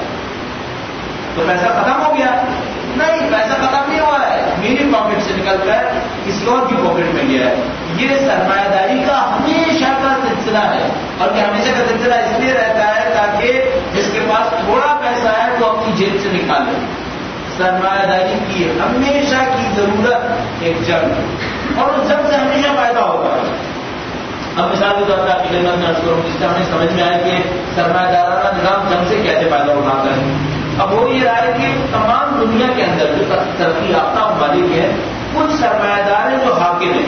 تو پیسہ ختم ہو گیا؟ نہیں, پیسہ ختم نہیں ہوا ہے, میری پاکٹ سے نکل کر کسی اور کی پاکٹ میں گیا ہے. یہ سرمایہ داری کا ہمیشہ کا سلسلہ ہے, اور یہ ہمیشہ کا سلسلہ اس لیے رہتا ہے تاکہ جس کے پاس تھوڑا پیسہ ہے تو اپنی جیب سے نکالے. سرمایہ داری کی ہمیشہ کی ضرورت ایک جنگ, اور اس جنگ سے ہمیشہ فائدہ ہوگا. اب مثال کے طور پر آپ کی خدمت میں عرض کروں جس سے ہمیں سمجھ میں آئے کہ سرمایہ دارانہ نظام جنگ سے کیسے فائدہ اٹھاتا ہے. اب وہ یہ رہا ہے کہ تمام دنیا کے اندر جو ترقی یافتہ ممالک ہیں کچھ سرمایہ دار ہیں جو حاکم ہیں.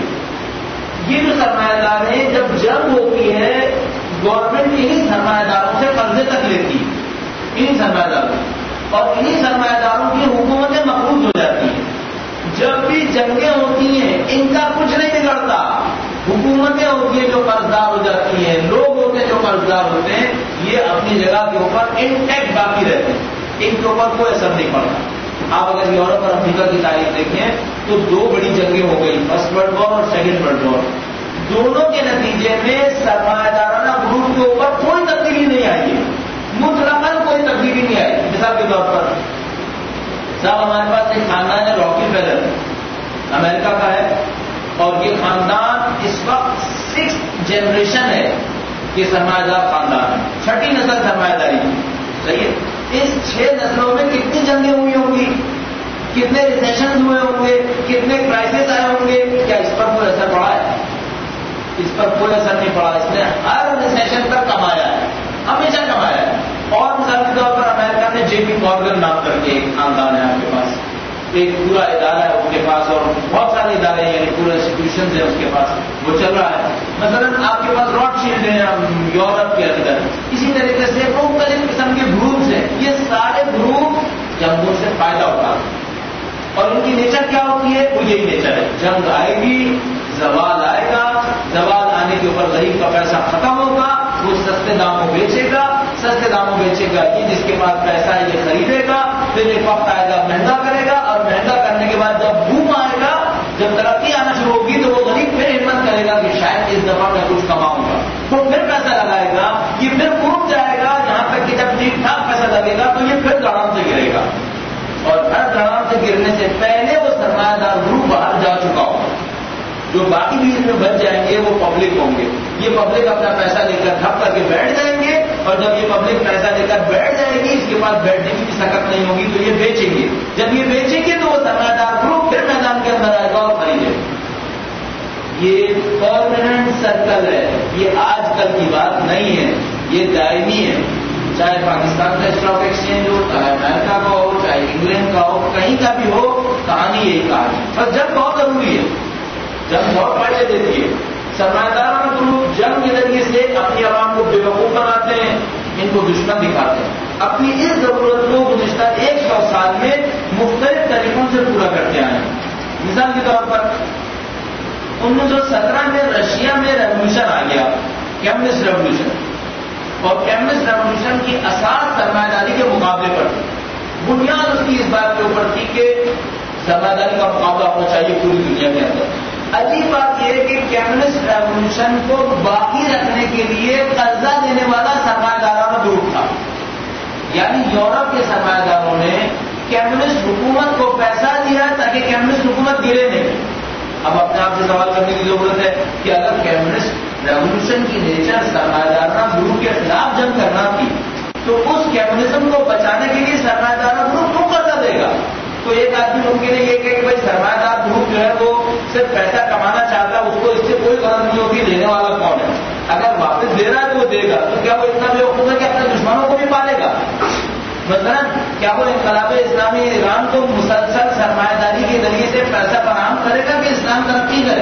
یہ جو سرمایہ دار ہیں جب جنگ ہوتی ہے گورنمنٹ انہیں سرمایہ داروں سے قرضے تک لیتی ہے, انہیں سرمایہ داروں, اور انہیں سرمایہ داروں کی حکومتیں مقروض ہو جاتی ہیں. جب بھی جنگیں ہوتی ہیں ان کا کچھ نہیں بگڑتا, حکومتیں ہوتی ہیں جو قرضدار ہو جاتی ہیں, لوگ ہوتے ہیں جو قرضدار ہوتے ہیں, یہ اپنی جگہ کے اوپر انٹیکٹ باقی رہتے ہیں, ان کے اوپر کوئی اثر نہیں پڑتا. آپ اگر یورپ اور افریقہ کی تاریخ دیکھیں تو 2 بڑی جنگیں ہو گئی, فرسٹ ورلڈ وار اور سیکنڈ ورلڈ وار. دونوں کے نتیجے میں سرمایہ دارانہ گروپ کے اوپر کوئی تبدیلی نہیں آئی ہے, مطلقاً کوئی تبدیلی نہیں آئی. مثال کے طور پر صاحب ہمارے پاس ایک خاندان ہے راکی فیلر, امریکہ کا ہے, اور یہ خاندان اس وقت 6th جنریشن ہے, یہ سرمایہ دار خاندان ہے, 6ٹھی نسل سرمایہ داری کی. صحیح ہے, اس 6 نسلوں میں کتنی جنگیں ہوئی ہوں گی, کتنے ریسیشن ہوئے ہوں گے, کتنے کرائسس آئے ہوں گے, کیا اس پر کوئی اثر پڑا ہے؟ اس پر کوئی اثر نہیں پڑا. اس نے ہر ریسیشن پر کمایا ہے, ہمیشہ کمایا ہے. اور مثال کے طور پر امریکہ میں جے پی مورگن نام کر کے ایک خاندان ہے آپ کے پاس, ایک پورا ادارہ ہے اس کے پاس, اور بہت سارے ادارے ہیں, یعنی پورے انسٹیٹیوشن ہیں اس کے پاس, وہ چل رہا ہے. مثلاً آپ کے پاس راٹ شیلڈ ہیں یورپ کے اندر, اسی طریقے سے مختلف قسم کے گروپس ہیں. یہ سارے گروپ جنگوں سے فائدہ اٹھاتے ہیں, اور ان کی نیچر کیا ہوتی ہے؟ وہ یہی نیچر ہے, جنگ آئے گی, زوال آئے گا, زوال آنے کے اوپر غریب کا پیسہ ختم ہوگا, وہ سستے داموں بیچے گا, سستے داموں بیچے گا, یہ جس کے پاس پیسہ ہے یہ خریدے گا, پھر ایک وقت آئے گا مہنگا کرے گا, اور مہنگا کرنے کے بعد جب بوم آئے گا, جب ترقی آنا شروع ہوگی تو وہ غریب پھر ہمت کرے گا کہ شاید اس دفعہ میں کچھ کماؤں گا, وہ پھر پیسہ لگائے گا, یہ پھر گروپ جائے گا, جہاں تک کہ جب ٹھیک ٹھاک پیسہ لگے گا تو یہ پھر دڑام سے گرے گا, اور ہر دڑام سے گرنے سے پہلے وہ سرمایہ دار گروپ باہر جا چکا ہوگا. جو باقی بھی اس میں بچ جائیں گے وہ پبلک ہوں گے. یہ پبلک اپنا پیسہ لے کر ٹھپ کر کے بیٹھ جائیں گے, اور جب یہ پبلک پیسہ لے کر بیٹھ جائے گی, اس کے پاس بیٹھنے کی بھی سکت نہیں ہوگی, تو یہ بیچیں گے. جب یہ بیچیں گے تو وہ سرمایہ دار گروپ پھر میدان کے اندر آئے گا اور خریدے. یہ پرماننٹ سرکل ہے, یہ آج کل کی بات نہیں ہے, یہ دائمی ہے. چاہے پاکستان کا اسٹاک ایکسچینج ہو, چاہے امریکہ کا ہو, چاہے انگلینڈ کا ہو, کہیں کا بھی ہو, کہانی یہی کہانی. بس جنگ بہت ضروری ہے, جنگ بہت فائدے دیتی ہے. سرمایہ داروں گروپ جنگ کے ذریعے سے اپنی عوام کو بے وقوف بناتے ہیں, ان کو دشمن دکھاتے ہیں. اپنی اس ضرورت کو گزشتہ 100 سال میں مختلف طریقوں سے پورا کرتے آئے ہیں. مثال کے طور پر 1917 میں رشیا میں ریولیوشن آ گیا, کیمسٹ ریولیوشن, اور کیمسٹ ریولیوشن کی اساس سرمایہ داری کے مقابلے پر تھی. بنیاد اس کی اس بات کے اوپر تھی کہ سرمایہ داری کا مقابلہ ہونا چاہیے پوری دنیا کے اندر. عجیب بات یہ ہے کہ کیمسٹ ریولیوشن کو باقی رکھنے کے لیے قرضہ دینے والا سرمایہ دارانہ گروپ تھا. یعنی یورپ کے سرمایہ داروں نے کیمسٹ حکومت کو پیسہ دیا تاکہ کیمسٹ حکومت گرے نہیں. اب اپنے آپ سے سوال کرنے کی ضرورت ہے کہ اگر کیمسٹ ریولیوشن کی نیچر سرمایہ دارانہ گروپ کے خلاف جنگ کرنا تھی تو اس کیمونزم کو بچانے کے لیے سرمایہ دار گروپ کیوں قرضہ دے گا؟ تو ایک آدمی ممکن ہے یہ کہ بھائی سرمایہ دار گروپ جو ہے وہ صرف پیسہ کمانا چاہتا ہے، اس کو اس سے کوئی غرض نہیں ہوتی لینے والا کون ہے. اگر واپس دے رہا ہے تو وہ دے گا، تو کیا وہ اتنا بیوقوف ہے کہ اپنے دشمنوں کو بھی پالے گا؟ مثلا کیا وہ انقلاب اسلامی ایران کو مسلسل سرمایہ داری کے ذریعے سے پیسہ فراہم کرے گا کہ اسلام ترقی کرے؟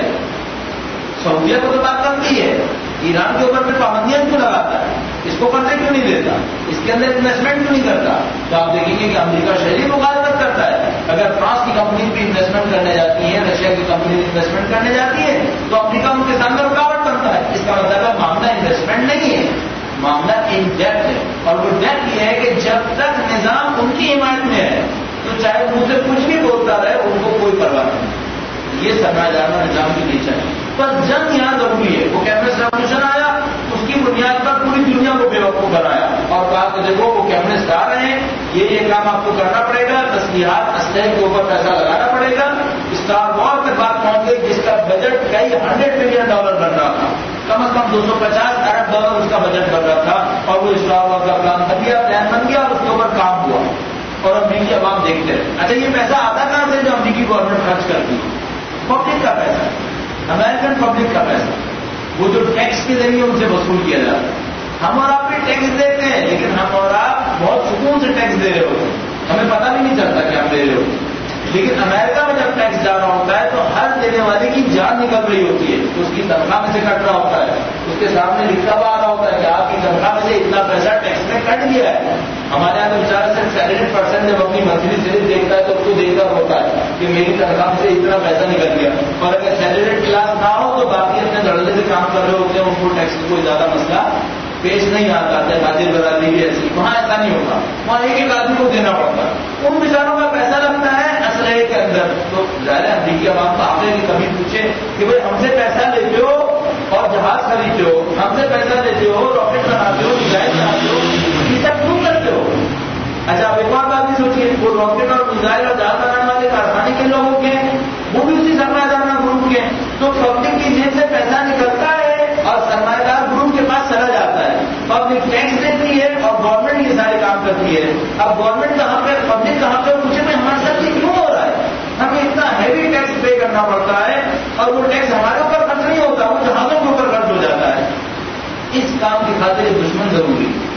سعودیہ کو تو بات کرتی ہے، ایران کے اوپر پھر پابندیاں کیوں لگاتا ہے؟ اس کو قرضے کیوں نہیں دیتا؟ اس کے اندر انویسٹمنٹ کیوں نہیں کرتا؟ تو آپ دیکھیں گے کہ امریکہ شہری مخالفت کرتا ہے. اگر فرانس کی کمپنی بھی انویسٹمنٹ کرنے جاتی ہے، رشیا کی کمپنی انویسٹمنٹ کرنے جاتی ہے تو امریکہ ان کے سامنے رکاوٹ بنتا ہے. اس کا مطلب ہے معاملہ انویسٹمنٹ نہیں ہے، معاملہ ان ڈیپتھ ہے. اور وہ ڈیپتھ یہ ہے کہ جب تک نظام ان کی حمایت میں ہے تو چاہے مجھ سے کچھ بھی بولتا رہے ان کو کوئی پرواہ نہیں. یہ سرمایہ دارانہ نظام کی نیچر ہے. پر جنگ یہاں ضروری ہے. وہ کیمسٹ ریولیوشن آیا، اس کی بنیاد پر پوری دنیا کو بے وقوف بنایا اور کہا کہ دیکھو وہ کیمسٹ آ رہے ہیں، یہ کام آپ کو کرنا پڑے گا، تسلیحات اسلحے کے اوپر پیسہ لگانا پڑے گا. اسٹار وار تک بات پہنچ گئی جس کا بجٹ کئی $100 بلین بن رہا تھا، کم از کم $250 ارب اس کا بجٹ بن رہا تھا. اور وہ اسٹار وار کا پلان بن گیا اور اس کے اوپر کام ہوا اور امریکی عوام دیکھتے ہیں. اچھا یہ پیسہ آتا کہاں سے جو امریکی گورنمنٹ خرچ کرتی ہے؟ پبلک کا پیسہ، امریکن پبلک کا پیسہ، وہ جو ٹیکس کے ذریعے ان سے وصول کیا جاتا ہے. ہم اور آپ بھی ٹیکس دیتے ہیں لیکن ہم اور آپ بہت سکون سے ٹیکس دے رہے ہوتے ہیں، ہمیں پتہ بھی نہیں چلتا کہ ہم دے رہے ہوتے ہیں. لیکن امریکہ میں جب ٹیکس جا رہا ہوتا ہے تو ہر دینے والے کی جان نکل رہی ہوتی ہے، اس کی تنخواہ میں سے کٹ رہا ہوتا ہے، اس کے سامنے لکھا ہوا آ رہا ہوتا ہے کہ آپ کی تنخواہ میں سے اتنا پیسہ ٹیکس میں کٹ گیا ہے. ہمارے یہاں تو بیچارہ صرف سیلری % جب اپنی منتھلی سیلری دیکھتا ہے تو اس کو دیکھ کر ہوتا ہے کہ میری تنخواہ میں سے اتنا پیسہ نکل گیا. اور اگر سیلری کلاس نہ ہو تو باقی اپنے دھڑلے سے کام کر رہے ہوتے ہیں، ان کو ٹیکس کوئی زیادہ مسئلہ پیش نہیں آتا ہے. حاضر برادری بھی ایسی، وہاں ایسا نہیں ہوتا، وہاں ایک ایک آدمی کو دینا پڑتا ہے. ان بیچاروں کا پیسہ لگتا ہے اسلحے کے اندر. تو ظاہر امریکی عوام کو آپ نے کبھی پوچھے کہ بھائی ہم سے پیسہ لیتے ہو اور جہاز خریدتے ہو، ہم سے پیسہ لیتے ہو، راکٹ بناتے ہو، میزائل بناتے ہو، یہ سب کیوں کرتے ہو؟ اچھا آپ ایک اور بات بھی سوچیے، وہ راکٹ اور میزائل اور جہاز بنانے والے کارخانے کے لوگوں کے وہ بھی اسی سرمایہ دارانہ گروپ کے. تو پبلک کی جیب سے پیسہ نکلتا ہے اور سرمایہ دار گروپ کے پاس چلا جاتا ہے. پبلک ٹیکس دیتی ہے اور گورنمنٹ یہ سارے کام کرتی ہے. اب گورنمنٹ کہاں پہ، پبلک کہاں پہ پوچھے میں ہمارے ساتھ یہ کیوں ہو رہا ہے؟ ہمیں اتنا ہیوی ٹیکس پے کرنا پڑتا ہے اور وہ ٹیکس ہمارے اوپر خرچ نہیں ہوتا، وہ جہازوں کے اوپر خرچ ہو جاتا ہے. اس کام کی خاطر ایک دشمن ضروری ہے،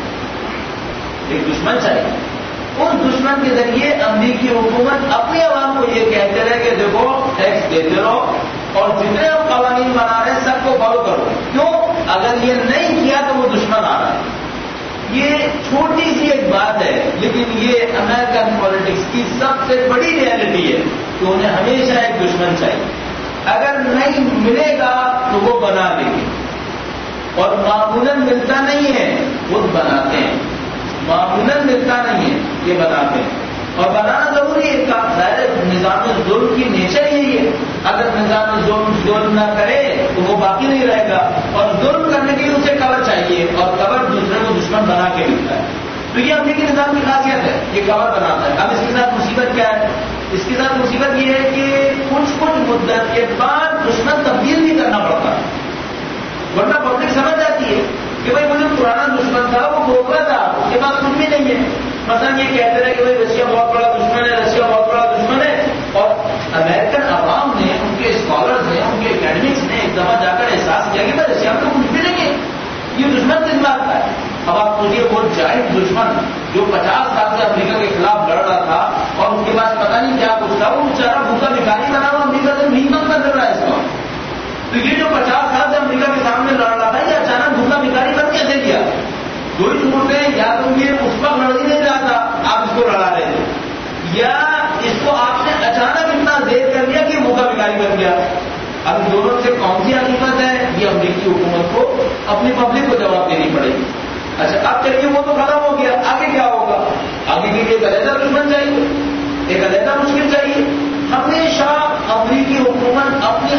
ایک دشمن چاہیے. اس دشمن کے ذریعے امریکی حکومت اپنی عوام کو یہ کہتے رہے کہ دیکھو ٹیکس دیتے رہو اور جتنے ہم قوانین بنا رہے ہیں سب کو فالو کرو. کیوں؟ اگر یہ نہیں کیا تو وہ دشمن آ رہا ہے. یہ چھوٹی سی ایک بات ہے لیکن یہ امریکن پالیٹکس کی سب سے بڑی ریالٹی ہے کہ انہیں ہمیشہ ایک دشمن چاہیے. اگر نہیں ملے گا تو وہ بنا دیں گے اور معمولاً ملتا نہیں ہے وہ بناتے ہیں. معمولاً ملتا نہیں ہے یہ بناتے ہیں اور بنانا ضروری ہے. ظاہر نظام ظلم کی نیچر یہی ہے. اگر نظام ظلم نہ کرے تو وہ باقی نہیں رہے گا اور ظلم کرنے کے لیے اسے کور چاہیے اور کور دوسرے کو دشمن بنا کے ملتا ہے. تو یہ امریکی نظام کی خاصیت ہے، یہ کور بناتا ہے. اب اس کے ساتھ مصیبت کیا ہے؟ اس کے ساتھ مصیبت یہ ہے کہ کچھ مدت کے بعد دشمن تبدیل نہیں کرنا پڑتا، ورنہ پبلک سمجھ جاتی ہے کہ بھائی مجھے پرانا دشمن تھا وہ کھوکھلا تھا، اس کے بعد کچھ بھی نہیں ہے. مثلا یہ کہتے رہے کہ بھائی رشیا بہت بڑا دشمن ہے، رشیا بہت بڑا دشمن ہے. اور امریکن عوام نے، ان کے اسکالرز نے، ان کے اکیڈمکس نے ایک دفعہ جا کر احساس کیا کہ بھائی رشیا کو کچھ بھی نہیں ہے، یہ دشمن کس بات کا ہے. اب آپ سوچیے وہ جائنٹ دشمن جو 50 سال سے امریکہ کے خلاف لڑ رہا تھا اور اس کے پاس پتہ نہیں کیا کچھ تھا، وہ بیچارہ بھوکا بھکاری بنا ہوا امریکہ سے نہیں بند کر رہا ہے اس کا. تو یہ جو 50 سال سے امریکہ کے سامنے لڑ رہا تھا یہ اچانک بھوکا بھکاری بن کیسے گیا؟ دو ہی صورتیں، یا تو یہ اس وقت لڑ ہی نہیں رہا تھا آپ اس کو لڑا رہے تھے، یا اس کو آپ نے اچانک اتنا دیر کر لیا کہ بھوکا بھکاری بن گیا. اب دونوں سے کون سی حقیقت ہے؟ یہ امریکی حکومت کو اپنی پبلک کو جواب دینی پڑے گی. اچھا اب چلیے وہ تو ختم ہو گیا، آگے کیا ہوگا؟ آگے کے لیے ایک علیحدہ دشمن چاہیے، ایک علیحدہ مشکل چاہیے. ہمیشہ امریکی حکومت اپنی عوام کو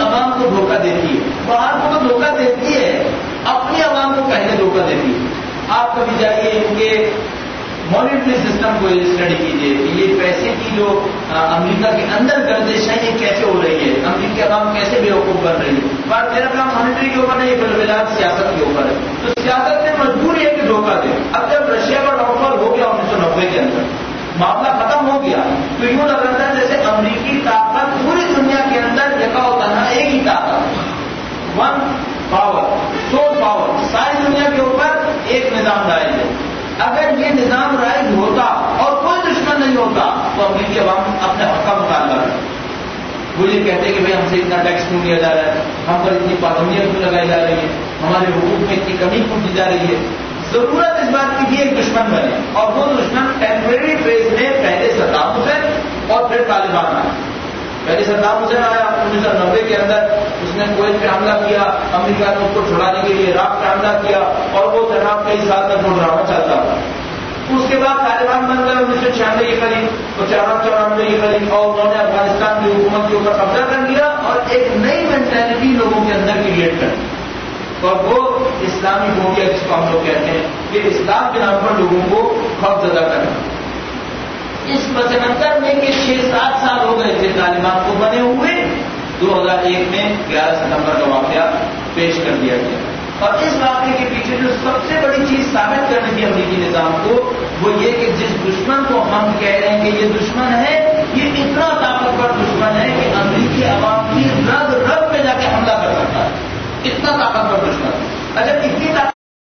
کو دھوکہ دیتی ہے، باہر کو تو دھوکہ دیتی ہے، اپنی عوام کو پہلے دھوکہ دیتی ہے. آپ کبھی جائیے ان کے مانیٹری سسٹم کو اسٹڈی کیجیے کہ یہ پیسے کی جو امریکہ کے اندر گردش ہے یہ کیسے ہو رہی ہے، امریکی عوام کیسے بیوقوف بن رہی ہے. بات میرا کام مانیٹری کے اوپر نہیں، بالفعل سیاست کے اوپر ہے. تو سیاست نے مجبوری ہے کہ دھوکہ دے. اب جب رشیا کا ڈاؤن فال ہو گیا 1990 کے اندر، معاملہ ختم ہو گیا، تو یوں لگ رہا تھا جیسے امریکی طاقت پوری دنیا کے اندر یکا و تنہا ایک ہی طاقت، ون پاور، سول پاور، ساری دنیا کے اوپر ایک نظام رائج ہے. اگر یہ نظام رائج ہوتا اور کوئی دشمن نہیں ہوتا تو امریکی عوام اپنے حق کا مطالبہ کرتے. وہ یہ کہتے کہ بھائی ہم سے اتنا ٹیکس کیوں لیا جا رہا ہے، ہم پر اتنی پابندیاں کیوں لگائی جا رہی ہیں، ہمارے حقوق میں اتنی کمی کیوں کی جا رہی ہے. ضرورت اس بات کی بھی ایک دشمن بنے، اور وہ دشمن ٹیمپریری فیز میں پہلے صدام حسین اور پھر طالبان آئے. پہلے صدام حسین آیا 1990 کے اندر، اس نے کویت پہ حملہ کیا، امریکہ نے اس کو چھڑانے کے لیے عراق پہ حملہ کیا، اور وہ جناب کئی سال تک وہ ڈرامہ چلتا تھا. اس کے بعد طالبان بن گئے 1996 کے قریب، 94 کے قریب، اور انہوں نے افغانستان کی حکومت کے اوپر قبضہ کر لیا اور ایک نئی مینٹلٹی لوگوں کے اندر کریٹ کر دی. اور وہ اسلامی فوبیا جس کو ہم لوگ کہتے ہیں کہ اسلام کے نام پر لوگوں کو خوف زدہ کرنا. اس پس منظر میں کہ 6-7 سال ہو گئے تھے طالبان کو بنے ہوئے، 2001 میں 11 ستمبر کا واقعہ پیش کر دیا گیا. اور اس واقعے کے پیچھے جو سب سے بڑی چیز ثابت کرنے کی امریکی نظام کو وہ یہ کہ جس دشمن کو ہم کہہ رہے ہیں کہ یہ دشمن ہے، یہ اتنا طاقتور دشمن ہے کہ امریکی عوام کی رگ رگ میں جا کے حملہ کر سکتا ہے. اتنا طاقتور دشمن. اچھا اتنی طاقت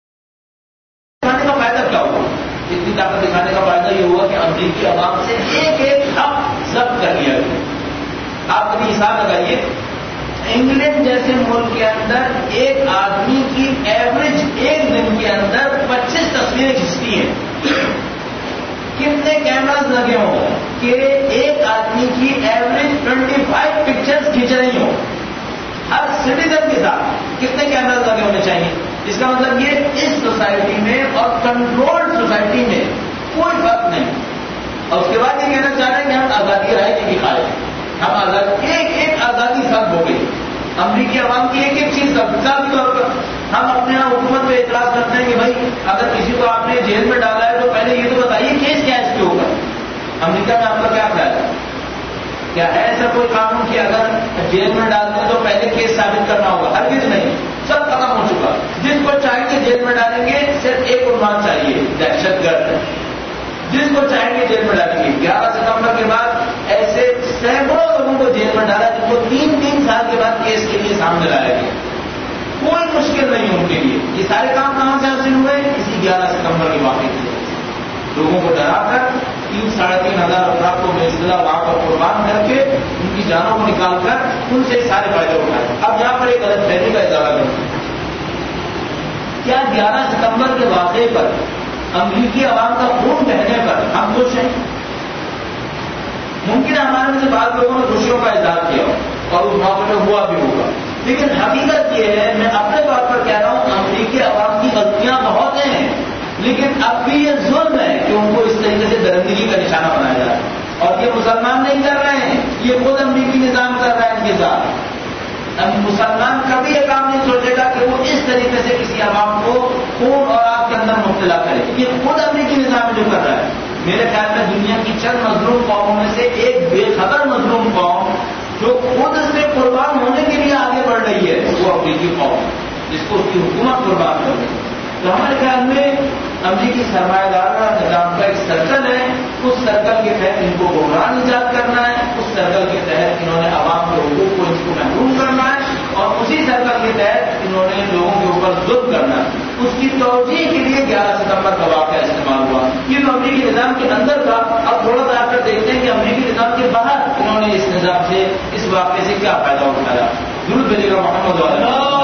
دکھانے کا فائدہ کیا ہوا؟ اتنی طاقت دکھانے کا فائدہ یہ ہوا کہ امریکی عوام سے ایک ایک حق ضبط کر لیا گیا. آپ کبھی حساب لگائیے، انگلینڈ جیسے ملک کے اندر ایک آدمی کی ایوریج ایک دن کے اندر 25 تصویریں کھینچتی ہیں. کتنے کیمراز لگے ہوں کہ ایک آدمی کی ایوریج 25 پکچرز کھینچ رہی ہوں. ہر سٹیزن کے ساتھ کتنے کیمراز لگے ہونے چاہیے؟ اس کا مطلب یہ اس سوسائٹی میں اور کنٹرولڈ سوسائٹی میں کوئی فرق نہیں. اور اس کے بعد یہ کہنا چاہ رہے ہیں کہ ہم آزادی رائے کی دکھائے، ہم آزادی ایک ایک آزادی سب ہو گئی. امریکی عوام کی ایک ایک چیز مثال کے طور پر ہم اپنے یہاں حکومت پہ اعتراض کرتے ہیں کہ بھائی اگر کسی کو آپ نے جیل میں ڈالا ہے تو پہلے یہ تو بتائیے کیس کیا ہے اس کے اوپر. امریکہ میں آپ کا کیا خیال ہے؟ کیا ہے ایسا کوئی قانون کہ اگر جیل میں ڈال دیں تو پہلے کیس ثابت کرنا ہوگا؟ ہرگز نہیں، سب ختم ہو چکا. جس کو چاہیں گے جیل میں ڈالیں گے، صرف ایک عنوان چاہیے، دہشت گرد. جس کو چاہیں گے جیل میں ڈالیں گے. 11 ستمبر کے بعد ایسے سینکڑوں لوگوں کو جیل میں ڈالا جن کو 3 سال کے بعد کیس کے لیے سامنے لایا گیا. کوئی مشکل نہیں ان کے لیے. یہ سارے کام کہاں سے حاصل ہوئے؟ اسی 11 ستمبر کے واقعے کی وجہ سے. لوگوں کو ڈرا کر 3-3.5 ہزار افراد کو بےصلہ وہاں پر قربان کر کے ان کی جانوں کو نکال کر ان سے سارے فائدے اٹھائے. اب یہاں پر ایک غلط فہمی کا اضافہ کرتے ہیں. کیا 11 ستمبر کے واقعے پر امریکی عوام کا خون بہنے پر ہم خوش ہیں؟ ممکن ہے ہمارے میں سے بعض لوگوں نے خوشیوں کا اظہار کیا اور اس موقع میں ہوا بھی ہوگا، لیکن حقیقت یہ ہے، میں اپنے طور پر کہہ رہا ہوں، امریکی عوام کی غلطیاں بہت ہیں، لیکن اب بھی یہ ظلم ہے کہ ان کو اس طریقے سے درندگی کا نشانہ بنایا جا رہا ہے. اور یہ مسلمان نہیں کر رہے ہیں، یہ خود امریکی نظام کر رہا ہے ان کے ساتھ. مسلمان کبھی یہ کام نہیں سوچے گا کہ وہ اس طریقے سے کسی عوام کو خون اور آگ کے اندر مبتلا کرے. یہ خود امریکی نظام جو کر رہا ہے. میرے خیال میں دنیا کی چند مظلوم قوموں میں سے ایک بے خبر مظلوم قوم جو خود اس میں قربان ہونے کے لیے آگے بڑھ رہی ہے وہ امریکی قوم، جس کو اس کی حکومت قربان کر رہی ہے. تو ہمارے خیال میں امریکی سرمایہ دارانہ نظام کا ایک سرکل ہے، اس سرکل کے تحت ان کو گمراہ ایجاد کرنا ہے، اس سرکل کے تحت انہوں نے عوام کے حقوق کو ان کو محروم کرنا ہے، اور اسی سرکل کے تحت انہوں نے لوگوں کے اوپر ظلم کرنا ہے. اس کی توجیہ کے لیے 11 ستمبر کا واقعہ استعمال ہوا. یہ تو امریکی نظام کے اندر تھا. اب تھوڑا سا آ کر دیکھتے ہیں کہ امریکی نظام کے باہر انہوں نے اس نظام سے، اس واقعے سے کیا فائدہ اٹھایا. ضرور بھیجے گا محمد والا.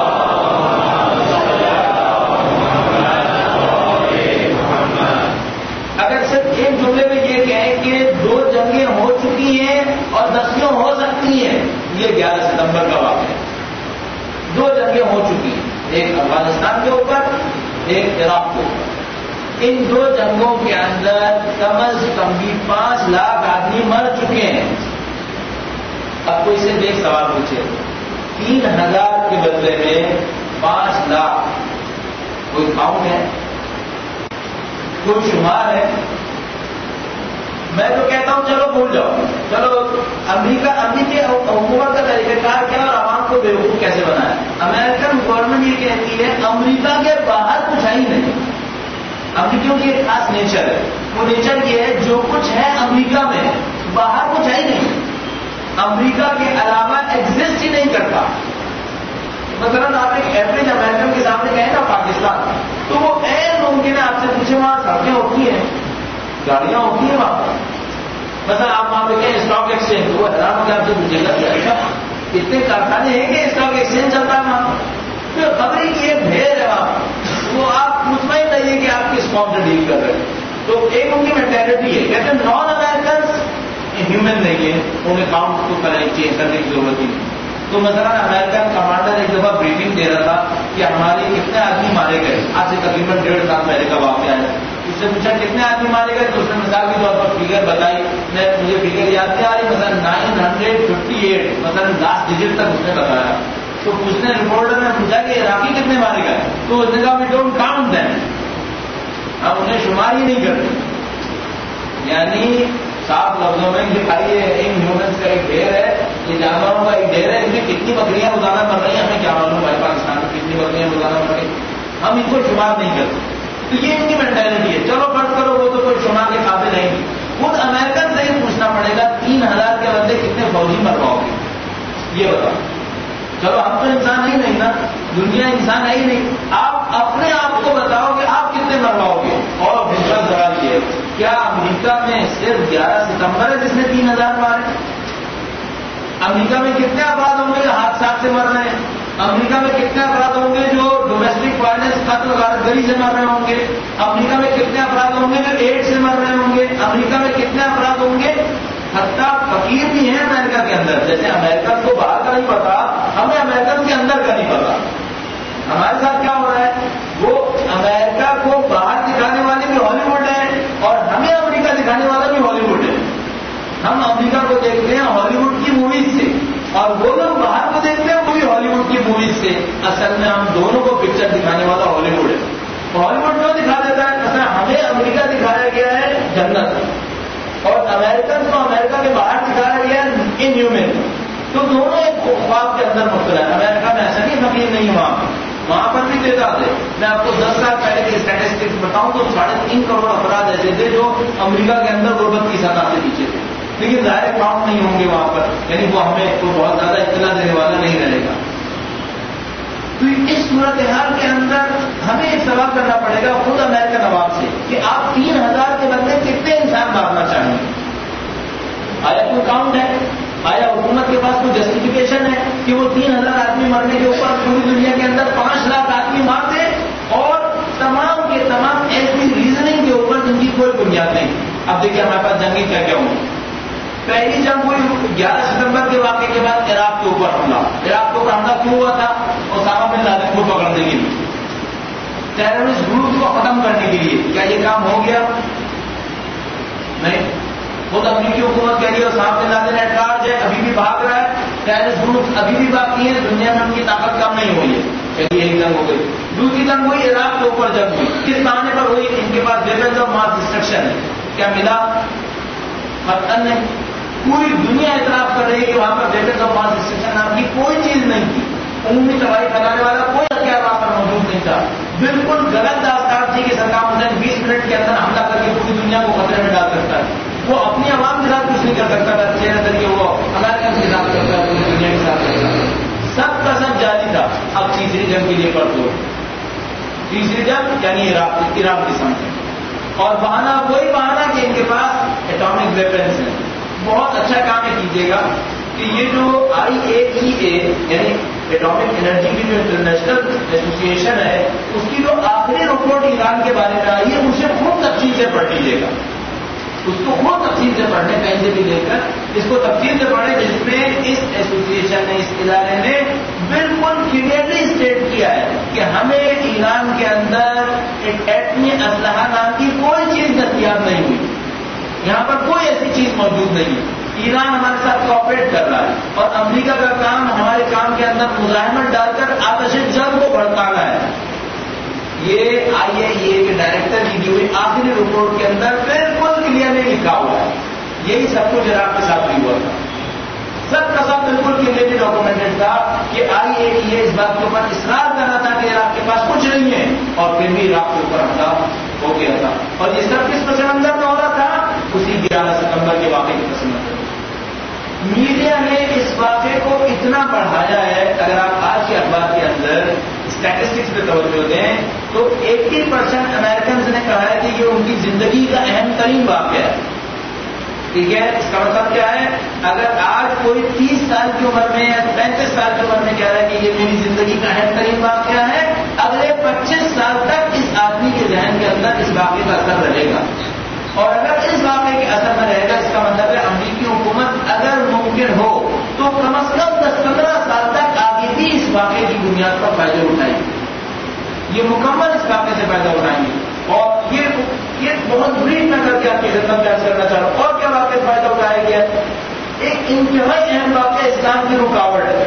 اگر صرف ایک جملے میں یہ کہیں کہ 2 جنگیں ہو چکی ہیں اور 10 ہو سکتی ہیں، یہ 11 ستمبر کا واقعہ ہے. 2 جنگیں ہو چکی ہیں، ایک افغانستان کے اوپر، ایک عراق کے اوپر. ان 2 جنگوں کے اندر کم از کم بھی 5 لاکھ آدمی مر چکے ہیں. اب کوئی سے ایک سوال پوچھے 3,000 کے بدلے میں 5 لاکھ کوئی کاؤنٹ ہے؟ کوئی شمار ہے؟ میں تو کہتا ہوں چلو بھول جاؤ، چلو امریکی حکومت کا طریقہ کار کیا اور عوام کو بیوقوف کیسے بنایا؟ امریکن گورنمنٹ یہ کہتی ہے امریکہ کے باہر کچھ ہے ہی نہیں۔ امریکیوں کی ایک خاص نیچر ہے، وہ نیچر یہ ہے جو کچھ ہے امریکہ میں باہر کچھ ہے ہی نہیں، امریکہ کے علاوہ ایگزسٹ ہی نہیں کرتا۔ مثلاً آپ ایک ایوریج امریکن کے سامنے کہیں نا پاکستان، تو وہ غیر ممکن ہے آپ سے پوچھے وہاں سڑکیں ہوتی ہیں، گاڑیاں ہوتی ہیں وہاں پر؟ مثلا آپ وہاں پہ کہیں اسٹاک ایکسچینج، تو وہ حیران ہو کے آپ سے پوچھے گا کہ اچھا اتنے کارخانے ہیں کہ اسٹاک ایکسچینج چلتا ہے وہاں پر؟ خبریں کی ایک بھیڑ ہے وہاں، وہ آپ مطمئن رہیے کہ آپ کس قوم سے ڈیل کر رہے ہیں۔ تو ایک ان کی مینٹیلٹی ہے، کہتے ہیں نان امیرکنس ہیومن نہیں ہے، انہیں کاؤنٹ کو چینج کرنے کی ضرورت ہی نہیں۔ تو مثلا امریکن کمانڈر ایک دفعہ بریفنگ دے رہا تھا کہ ہمارے کتنے آدمی مارے گئے، آج سے تقریباً 1.5 سال پہلے کا واقعہ ہے۔ اس سے پوچھا کتنے آدمی مارے گئے، تو اس نے مثال کے طور پر فگر بتائی، مجھے فگر یاد نہیں آ رہی، مثلا 958 مثلا لاسٹ ڈیجٹ تک اس نے بتایا۔ تو اس نے رپورٹر نے پوچھا کہ عراقی کتنے مارے گئے، تو اس نے کہا وی ڈونٹ کاؤنٹ دیم، ہم انہیں شمار ہی نہیں کرتے۔ یعنی صاف لفظوں میں دکھائیے ان ہیومنس کا ایک ڈھیر ہے، یہ جانوروں کا ایک ڈھیر ہے، اس میں کتنی بکریاں روزانہ مر رہی ہیں ہمیں کیا معلوم بھائی، پاکستان میں کتنی بکریاں روزانہ مر رہی ہیں، ہم ان کو شمار نہیں کرتے۔ تو یہ ان کی مینٹیلٹی ہے، چلو فرض کرو وہ تو کوئی شمار کے قابل نہیں۔ خود امریکن سے ہی پوچھنا پڑے گا 3,000 کے بدلے کتنے فوجی مرواؤ گے، یہ بتاؤ۔ چلو ہم تو انسان ہی نہیں نا، دنیا انسان ہے ہی نہیں، آپ اپنے آپ کو بتاؤ کہ آپ کتنے مرواؤ گے۔ اور دوسرا سوال یہ ہے، کیا امریکہ میں صرف 11 ستمبر ہے جس نے 3,000 مارے؟ امریکہ میں کتنے افراد ہوں گے جو حادثات سے مر رہے ہیں؟ امریکہ میں کتنے افراد ہوں گے جو ڈومیسٹک وائلنس قتل غارت گری سے مر رہے ہوں گے؟ امریکہ میں کتنے افراد ہوں گے جو ایڈس سے مر رہے ہوں گے؟ امریکہ میں کتنے افراد ہوں گے؟ حتیٰ فقیر بھی ہیں امریکہ کے اندر، جیسے امریکن کو باہر کا نہیں پتا، ہمیں امریکن کے اندر کا نہیں پتا۔ ہمارے ساتھ کیا ہو رہا ہے، وہ امریکہ کو باہر دکھانے والے بھی ہالی ووڈ ہے اور ہمیں امریکہ دکھانے والا بھی ہالی ووڈ ہے۔ ہم امریکہ کو دیکھتے ہیں ہالی ووڈ کی موویز سے، اور وہ لوگ باہر کو دیکھتے ہیں وہ بھی ہالی ووڈ کی موویز سے۔ اصل میں ہم دونوں کو پکچر دکھانے والا ہالی ووڈ ہے۔ ہالی ووڈ کیوں دکھا دیتا ہے؟ مثلا ہمیں امریکہ دکھایا گیا ہے جنت، اور امریکن کو امریکہ کے باہر دکھایا گیا ہے ان ہیومن، تو دونوں ایک خواب کے اندر مبتلا ہے۔ امریکہ میں ایسا نہیں فقیر نہیں ہے، وہاں پر بھی تعداد ہے۔ میں آپ کو 10 سال پہلے کے اسٹیٹسٹکس بتاؤں تو 3.5 کروڑ افراد ایسے تھے جو امریکہ کے اندر غربت کی سطح سے نیچے تھے، لیکن ظاہر کاؤنٹ نہیں ہوں گے وہاں پر، یعنی وہ ہمیں کوئی بہت زیادہ اطلاع دینے والا نہیں رہے گا۔ تو اس صورتحال کے اندر ہمیں ایک سوال کرنا پڑے گا خود امریکن عوام سے کہ آپ 3,000 کے بدلے کتنے انسان مارنا چاہیں گے؟ آیا کوئی کاؤنٹ ہے؟ آیا حکومت کے پاس کوئی جسٹیفیکیشن ہے کہ وہ 3,000 آدمی مرنے کے اوپر پوری دنیا کے اندر 5 لاکھ آدمی مار دے، اور تمام کے تمام ایسی ریزننگ کے اوپر جن کی کوئی بنیاد نہیں؟ اب دیکھیے ہمارے پاس جنگی کیا کیا ہوں۔ پہلی جنگ ہوئی 11 ستمبر کے واقعے کے بعد عراق کے اوپر حملہ۔ عراق کے اوپر حملہ کیوں ہوا تھا؟ اسامہ بن لادن کو پکڑنے کے لیے، ٹیررسٹ گروپ کو ختم کرنے کے لیے۔ کیا یہ کام ہو گیا؟ نہیں۔ خود امریکی حکومت کہہ رہی ہے Osama bin Laden at large ہے، ابھی بھی بھاگ رہا ہے، ٹیررسٹ گروپ ابھی بھی باقی ہیں، دنیا میں ان کی طاقت کم نہیں ہوئی ہے۔ چلیے ایک جنگ ہو گئی۔ دوسری جنگ ہوئی عراق کے اوپر جنگ ہوئی، کس بہانے پر ہوئی؟ ان کے پاس ویپنز آف ماس ڈسٹرکشن ہے، کیا ملا؟ قطعاً نہیں۔ پوری دنیا اعتراف کر رہی ہے کہ وہاں پر ویپنز آف ماس ڈسٹرکشن نام کی کوئی چیز نہیں تھی، عمومی تباہی پھیلانے والا کوئی ہتھیار وہاں پر موجود نہیں تھا۔ بالکل غلط داستان تھی کہ صدام حسین 20 منٹ کے اندر حملہ کر کے پوری دنیا کو خطرے میں ڈال سکتا ہے۔ وہ اپنی عوام کے ساتھ کچھ نہیں کر سکتا تھا، چہرے طریقے وہ امریکن کے ساتھ کرتا ہے، پوری دنیا کے ساتھ کرتا ہے، سب کا سب جاری تھا۔ اب تیسری جنگ کے لیے پڑھ دو، تیسری جنگ یعنی عراق کی سمجھ، اور بہانہ کوئی بہانہ کہ ان کے پاس ایٹامک ویپنس ہیں۔ بہت اچھا کام یہ کیجیے گا کہ یہ جو IAEA یعنی ایٹامک انرجی کی جو انٹرنیشنل ایسوسیشن ہے، اس کی جو آخری رپورٹ ایران کے بارے میں آئی ہے اسے خود تفصیل سے پڑھ لیجیے گا، اس کو خود تفصیل سے پڑھنے کہیں سے بھی لے کر اس کو تفصیل سے پڑھیں، جس میں اس ایسوسیشن نے، اس ادارے نے بالکل کلیئرلی اسٹیٹ کیا ہے کہ ہمیں ایران کے اندر ایک ایٹمی اسلحہ نام کی کوئی چیز دستیاب نہیں ہوئی، یہاں پر کوئی ایسی چیز موجود نہیں ہے۔ ایران ہمارے ساتھ کوآپریٹ کر رہا ہے اور امریکہ کا کام ہمارے کام کے اندر مزاحمت ڈال کر آتش جنگ کو بھڑکانا ہے. یہ IAEA کے ڈائریکٹر کی دی ہوئی آخری رپورٹ کے اندر بالکل کلیئرلی لکھا ہوا ہے. یہی سب کچھ عراق کے ساتھ بھی ہوا تھا. سب کا سب بالکل کلیئرلی ڈاکومنٹڈ تھا کہ IAEA اس بات کے اوپر اصرار کرنا تھا کہ عراق کے پاس کچھ نہیں ہے اور پھر بھی عراق کے اوپر حملہ ہو گیا تھا. اور یہ سب کس پس منظر میں ہو رہا تھا؟ اسی 11 ستمبر کے واقعے کے پس منظر. میڈیا نے اس واقعے کو اتنا بڑھایا ہے. اگر آپ آج کے اخبار کے اندر اسٹیٹسٹکس پہ توجہ دیں تو 80% امریکنز نے کہا ہے کہ یہ ان کی زندگی کا اہم ترین واقعہ ہے. ٹھیک ہے، اس کا مطلب کیا ہے؟ اگر آج کوئی 30 سال کی عمر میں یا 35 سال کی عمر میں کہہ رہا ہے کہ یہ میری زندگی کا اہم ترین واقعہ ہے، اگلے 25 سال تک اس آدمی کے ذہن کے اندر اس واقعے کا اثر رہے گا. اور اگر اس واقعے کے اثر میں رہے گا، اس کا مطلب ہے امریکی حکومت اگر ممکن ہو تو کم از کم 10-15 سال تک آگے بھی اس واقعے کی بنیاد پر فائدے اٹھائیں گے. یہ مکمل اس واقعے سے فائدہ اٹھائیں گے. اور یہ بہت بری میں کر کے آپ کی خدمت پیش کرنا چاہ رہا ہوں. اور کیا واقعہ سے فائدہ اٹھایا گیا؟ ایک انتہائی اہم واقعہ اسلام کی رکاوٹ ہے.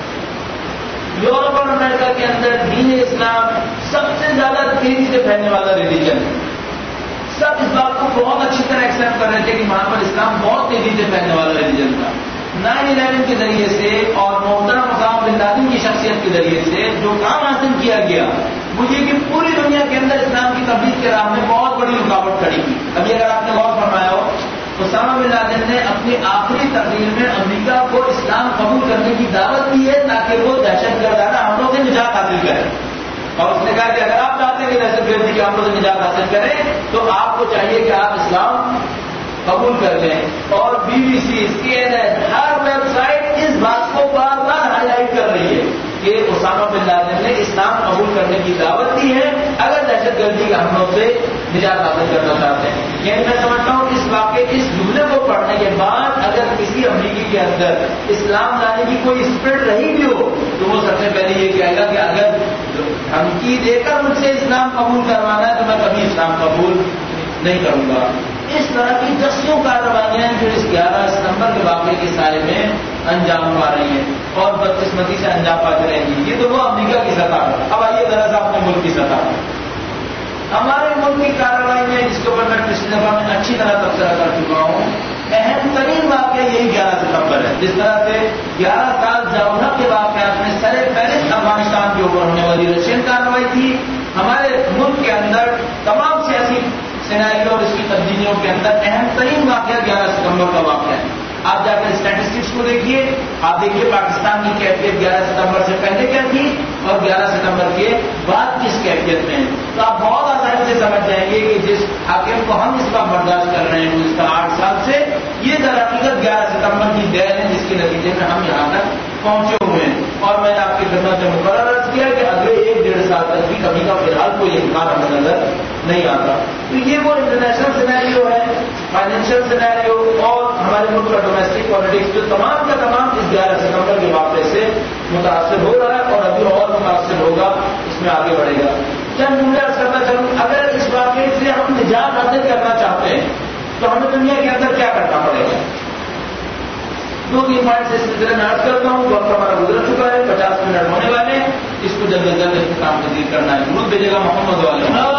یورپ اور امریکہ کے اندر دین اسلام سب سے زیادہ تیزی سے پھیلنے والا ریلیجن ہے. سب اس بات کو بہت اچھی طرح ایکسپٹ کر رہے تھے کہ وہاں پر اسلام بہت تیزی سے پھیلنے والا ریلیجن تھا. 9/11 کے ذریعے سے اور محترم اسامہ بن لادن کی شخصیت کے ذریعے سے جو کام حاصل کیا گیا وہ یہ کہ پوری دنیا کے اندر اسلام کی تبلیغ کے راہ میں بہت بڑی رکاوٹ کھڑی کی. ابھی اگر آپ نے غور فرمایا ہو، اسامہ بن لادن نے اپنی آخری تقریر میں امریکہ کو اسلام قبول کرنے کی دعوت دی ہے تاکہ وہ دہشت گردانہ حملوں سے نجات حاصل کرے. اور اس نے کہا کہ اگر آپ چاہتے ہیں کہ دہشت گردی کے حملوں سے نجات حاصل کریں تو آپ کو چاہیے کہ آپ اسلام قبول کر لیں. اور BBC CNN ہر ویب سائٹ اس بات کو بار بار ہائی لائٹ کر رہی ہے کہ اسامہ بن لادن نے اسلام قبول کرنے کی دعوت دی ہے اگر دہشت گردی کے حملوں سے نجات حاصل کرنا چاہتے ہیں. یعنی میں سمجھتا ہوں اس واقعے اس جملے کو پڑھنے کے بعد اگر کسی امریکی کے اندر اسلام لانے کی کوئی اسپرٹ رہی بھی ہو تو وہ سب سے پہلے یہ کہے گا کہ اگر دھمکی دے کر مجھ سے اسلام قبول کروانا ہے تو میں کبھی اسلام قبول نہیں کروں گا. اس طرح کی دسیوں کارروائیاں جو اس 11 ستمبر کے واقعے کے سائے میں انجام پا رہی ہیں اور بدقسمتی سے انجام پاتے رہیں گی. یہ تو وہ امریکہ کی سطح ہے. اب آئیے ذرا سا اپنے ملک کی سطح ہے. ہمارے ملک کی کارروائی میں جس کے اوپر میں پچھلی دفعہ میں اچھی طرح تبصرہ کر چکا ہوں، اہم ترین واقعہ یہی 11 ستمبر ہے. جس طرح سے 11 سال جمہوریہ کے واقعات میں سر فہرست افغانستان کے اوپر ہونے والی رشین کارروائی تھی. ہمارے ملک کے اندر تمام سیاسی سیناریو اور اس کی تبدیلیوں کے اندر اہم ترین واقعہ 11 ستمبر کا واقعہ ہے. آپ جا کر اسٹیٹسٹکس کو دیکھیے، آپ دیکھیے پاکستان کی کیفیت 11 ستمبر سے پہلے کیا تھی اور 11 ستمبر کے بعد کس کیفیت میں ہے. تو آپ بہت آسانی سے سمجھ جائیں گے کہ جس حاکم کو ہم اس وقت برداشت کر رہے ہیں گزشتہ 8 سال سے، یہ در حقیقت 11 ستمبر کی دیر ہے جس کے نتیجے میں ہم یہاں تک پہنچے ہوئے ہیں. اور میں نے آپ کی خدمت میں مقرر عرض کیا کہ اگلے 1-1.5 سال تک بھی کبھی کا فی الحال کوئی امکان ہمیں نظر نہیں آتا. تو یہ وہ انٹرنیشنل سینیریو ہے، فائنینشیل سینیریو اور ہمارے ملک کا ڈومیسٹک پالیٹکس جو تمام کا تمام اس 11 ستمبر کے واقعے سے متاثر ہو رہا ہے اور ابھی اور متاثر ہوگا، اس میں آگے بڑھے گا. چند جملے عرض کرنا چاہوں، اگر اس واقعے سے ہم نجات حاصل کرنا چاہتے ہیں تو ہمیں دنیا کے اندر کیا کرنا پڑے گا؟ 2-3 پوائنٹ سے اس سلسلے میں عرض کرتا ہوں. وقت ہمارا گزر چکا ہے، 50 منٹ ہونے والے ہیں. اس کو جلد از جلد اختتام پذیر کرنا ہے. درود بھیجے گا محمد والے.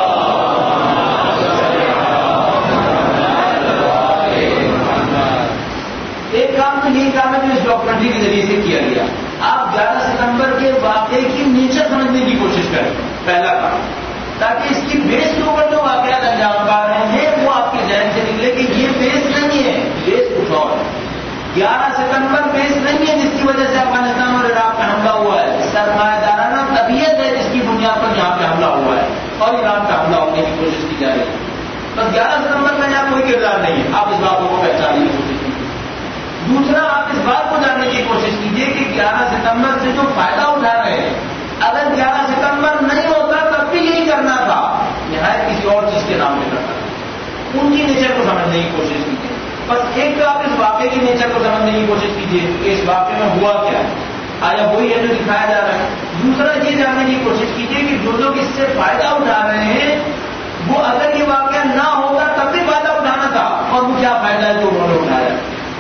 ایک کام تو یہی کام ہے جو اس ڈاکومنٹری کے ذریعے سے کیا گیا. آپ 11 ستمبر کے واقعے کی نیچر سمجھنے کی کوشش کریں، پہلا کام، تاکہ اس کی بیس کے اوپر جو واقعات انجام پا رہے ہیں وہ آپ کے ذہن سے نکلے کہ یہ بیس نہیں ہے، بیس کچھ اور ہے. 11 ستمبر بیس نہیں ہے جس کی وجہ سے افغانستان اور عراق پہ حملہ ہوا ہے. سرمایہ دارانہ طبیعت ہے جس کی بنیاد پر یہاں پہ حملہ ہوا ہے اور ایران پہ حملہ ہونے کی کوشش کی جا رہی ہے. بس 11 ستمبر میں یہاں کوئی کردار نہیں ہے. آپ اس باتوں کو پہچاننے کی کوشش کیجیے. دوسرا، آپ اس بات کو جاننے کی کوشش کیجیے کہ 11 ستمبر سے جو فائدہ اٹھا رہے ہیں، اگر 11 ستمبر نہیں ہوتا تب بھی یہی کرنا تھا، یہاں کسی اور چیز کے نام پہ کرنا تھا. ان کی نیچر کو سمجھنے کی کوشش کیجیے. بس ایک تو آپ اس واقعے کی نیچر کو سمجھنے کی کوشش کیجیے کہ اس واقعے میں ہوا کیا ہے، آیا وہی ہے جو دکھایا جا رہا ہے. دوسرا یہ جاننے کی کوشش کیجیے کہ جو لوگ اس سے فائدہ اٹھا رہے ہیں وہ اگر یہ واقعہ نہ ہوتا تب بھی فائدہ اٹھانا تھا اور وہ کیا فائدہ ہے جو انہوں نے اٹھایا.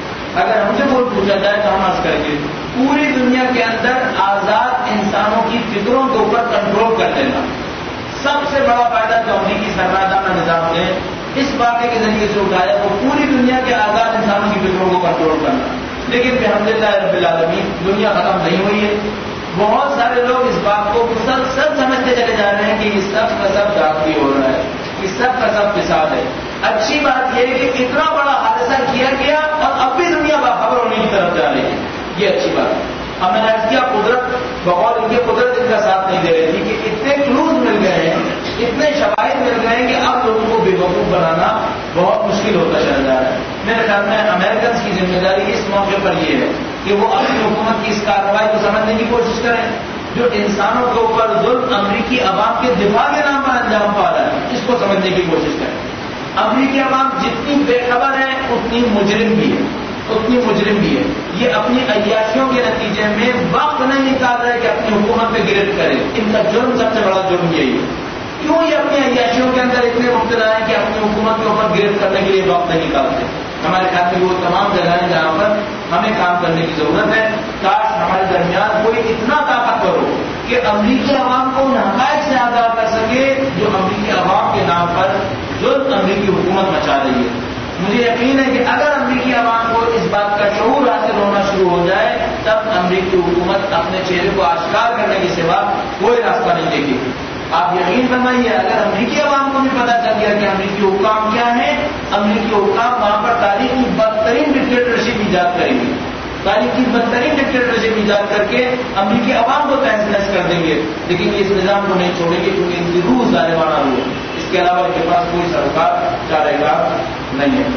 فکروں کے اوپر کنٹرول کر لینا. سب سے بڑا فائدہ جو امریکی سرمایہ نظام نے اس واقعے کے ذریعے سے اٹھایا وہ پوری دنیا کے آزاد انسانوں کی فکروں کو کنٹرول کرنا. لیکن الحمدللہ رب العالمین دنیا ختم نہیں ہوئی ہے. بہت سارے لوگ اس بات کو مسلسل سمجھتے چلے جا رہے ہیں کہ یہ سب کا سب داخلی ہو رہا ہے, یہ سب کا سب فساد ہے. اچھی بات یہ ہے کہ اتنا بڑا حادثہ کیا گیا اور اب بھی دنیا باخبر ہونے کی طرف جا رہی ہے, یہ اچھی بات ہے. اب میں نے عرض کیا قدرت بغور ان کے قدرت ان کا ساتھ نہیں دے رہی تھی کہ اتنے کلوز مل گئے ہیں, اتنے شواہد مل گئے ہیں کہ اب لوگوں کو بے وقوف بنانا بہت مشکل ہوتا چلا جا رہا ہے. میرے خیال میں امریکنس کی ذمہ داری اس موقع پر یہ ہے کہ وہ اپنی حکومت کی اس کارروائی کو سمجھنے کی کوشش کریں. جو انسانوں کے اوپر ظلم امریکی عوام کے دفاع کے نام پر انجام پا رہا ہے اس کو سمجھنے کی کوشش کریں. امریکی عوام جتنی بے خبر ہے اتنی مجرم بھی ہے, اتنی مجرم بھی ہے. یہ اپنی عیاشیوں کے نتیجے میں وقت نہیں نکال رہے کہ اپنی حکومت پہ گرفت کرے. ان کا جرم سب سے بڑا جرم یہی ہے. کیوں یہ اپنی عیاشیوں کے اندر اتنے مبتلا ہیں کہ اپنی حکومت کے اوپر گرفت کرنے کے لیے وقت نہیں نکالتے. ہمارے خیال میں وہ تمام جگہیں جہاں پر ہمیں کام کرنے کی ضرورت ہے. کاش ہمارے درمیان کوئی اتنا طاقتور ہو کہ امریکی عوام کو ان حقائق سے آگاہ کر سکے جو امریکی عوام کے نام پر ظلم امریکی حکومت مچا رہی ہے. مجھے یقین ہے کہ اگر امریکی عوام کو اس بات کا شعور حاصل ہونا شروع ہو جائے تب امریکی حکومت اپنے چہرے کو آشکار کرنے کے سوا کوئی راستہ نہیں دیکھے گی. آپ یقین فرمائیے اگر امریکی عوام کو بھی پتہ چل گیا کہ امریکی حکام کیا ہیں, امریکی حکام وہاں پر تاریخ کی بدترین ڈکٹیٹرشپ ایجاد کریں گے, تاریخ کی بدترین ڈکٹیٹرشپ ایجاد کر کے امریکی عوام کو تہس نہس کر دیں گے. لیکن یہ اس نظام کو نہیں چھوڑیں گے کیونکہ ان کی روح ظالمانہ روح ہے. اس کے علاوہ ان کے پاس کوئی سرکار چاہے نہیں ہے.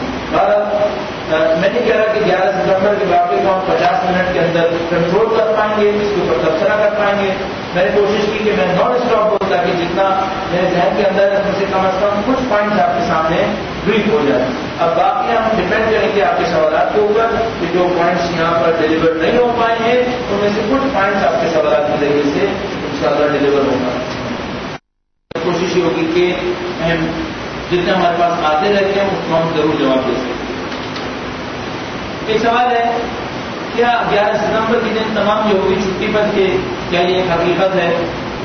میں نہیں کہہ رہا کہ 11 ستمبر کے واقعے کو ہم 50 منٹ کے اندر کنٹرول کر پائیں گے, اس کے اوپر تبصرہ کر پائیں گے. میں نے کوشش کی کہ میں نان اسٹاپ ہوں تاکہ جتنا میرے ذہن کے اندر ہے اس میں سے کم از کم کچھ پوائنٹس آپ کے سامنے بریف ہو جائے. اب باقی ہم ڈپینڈ کریں گے آپ کے سوالات کے اوپر کہ جو پوائنٹس یہاں پر ڈیلیور نہیں ہو پائے ہیں ان میں سے کچھ پوائنٹس آپ کے سوالات کے ذریعے سے انشاءاللہ ڈیلیور ہوگا. کوشش یہ ہوگی کہ ہم جتنے ہمارے پاس آتے رہتے ہیں اس کو ہم ضرور جواب دے سکیں. ایک سوال ہے کیا 11 ستمبر کے دن تمام یہودی چھٹی پر تھے, کیا یہ ایک حقیقت ہے؟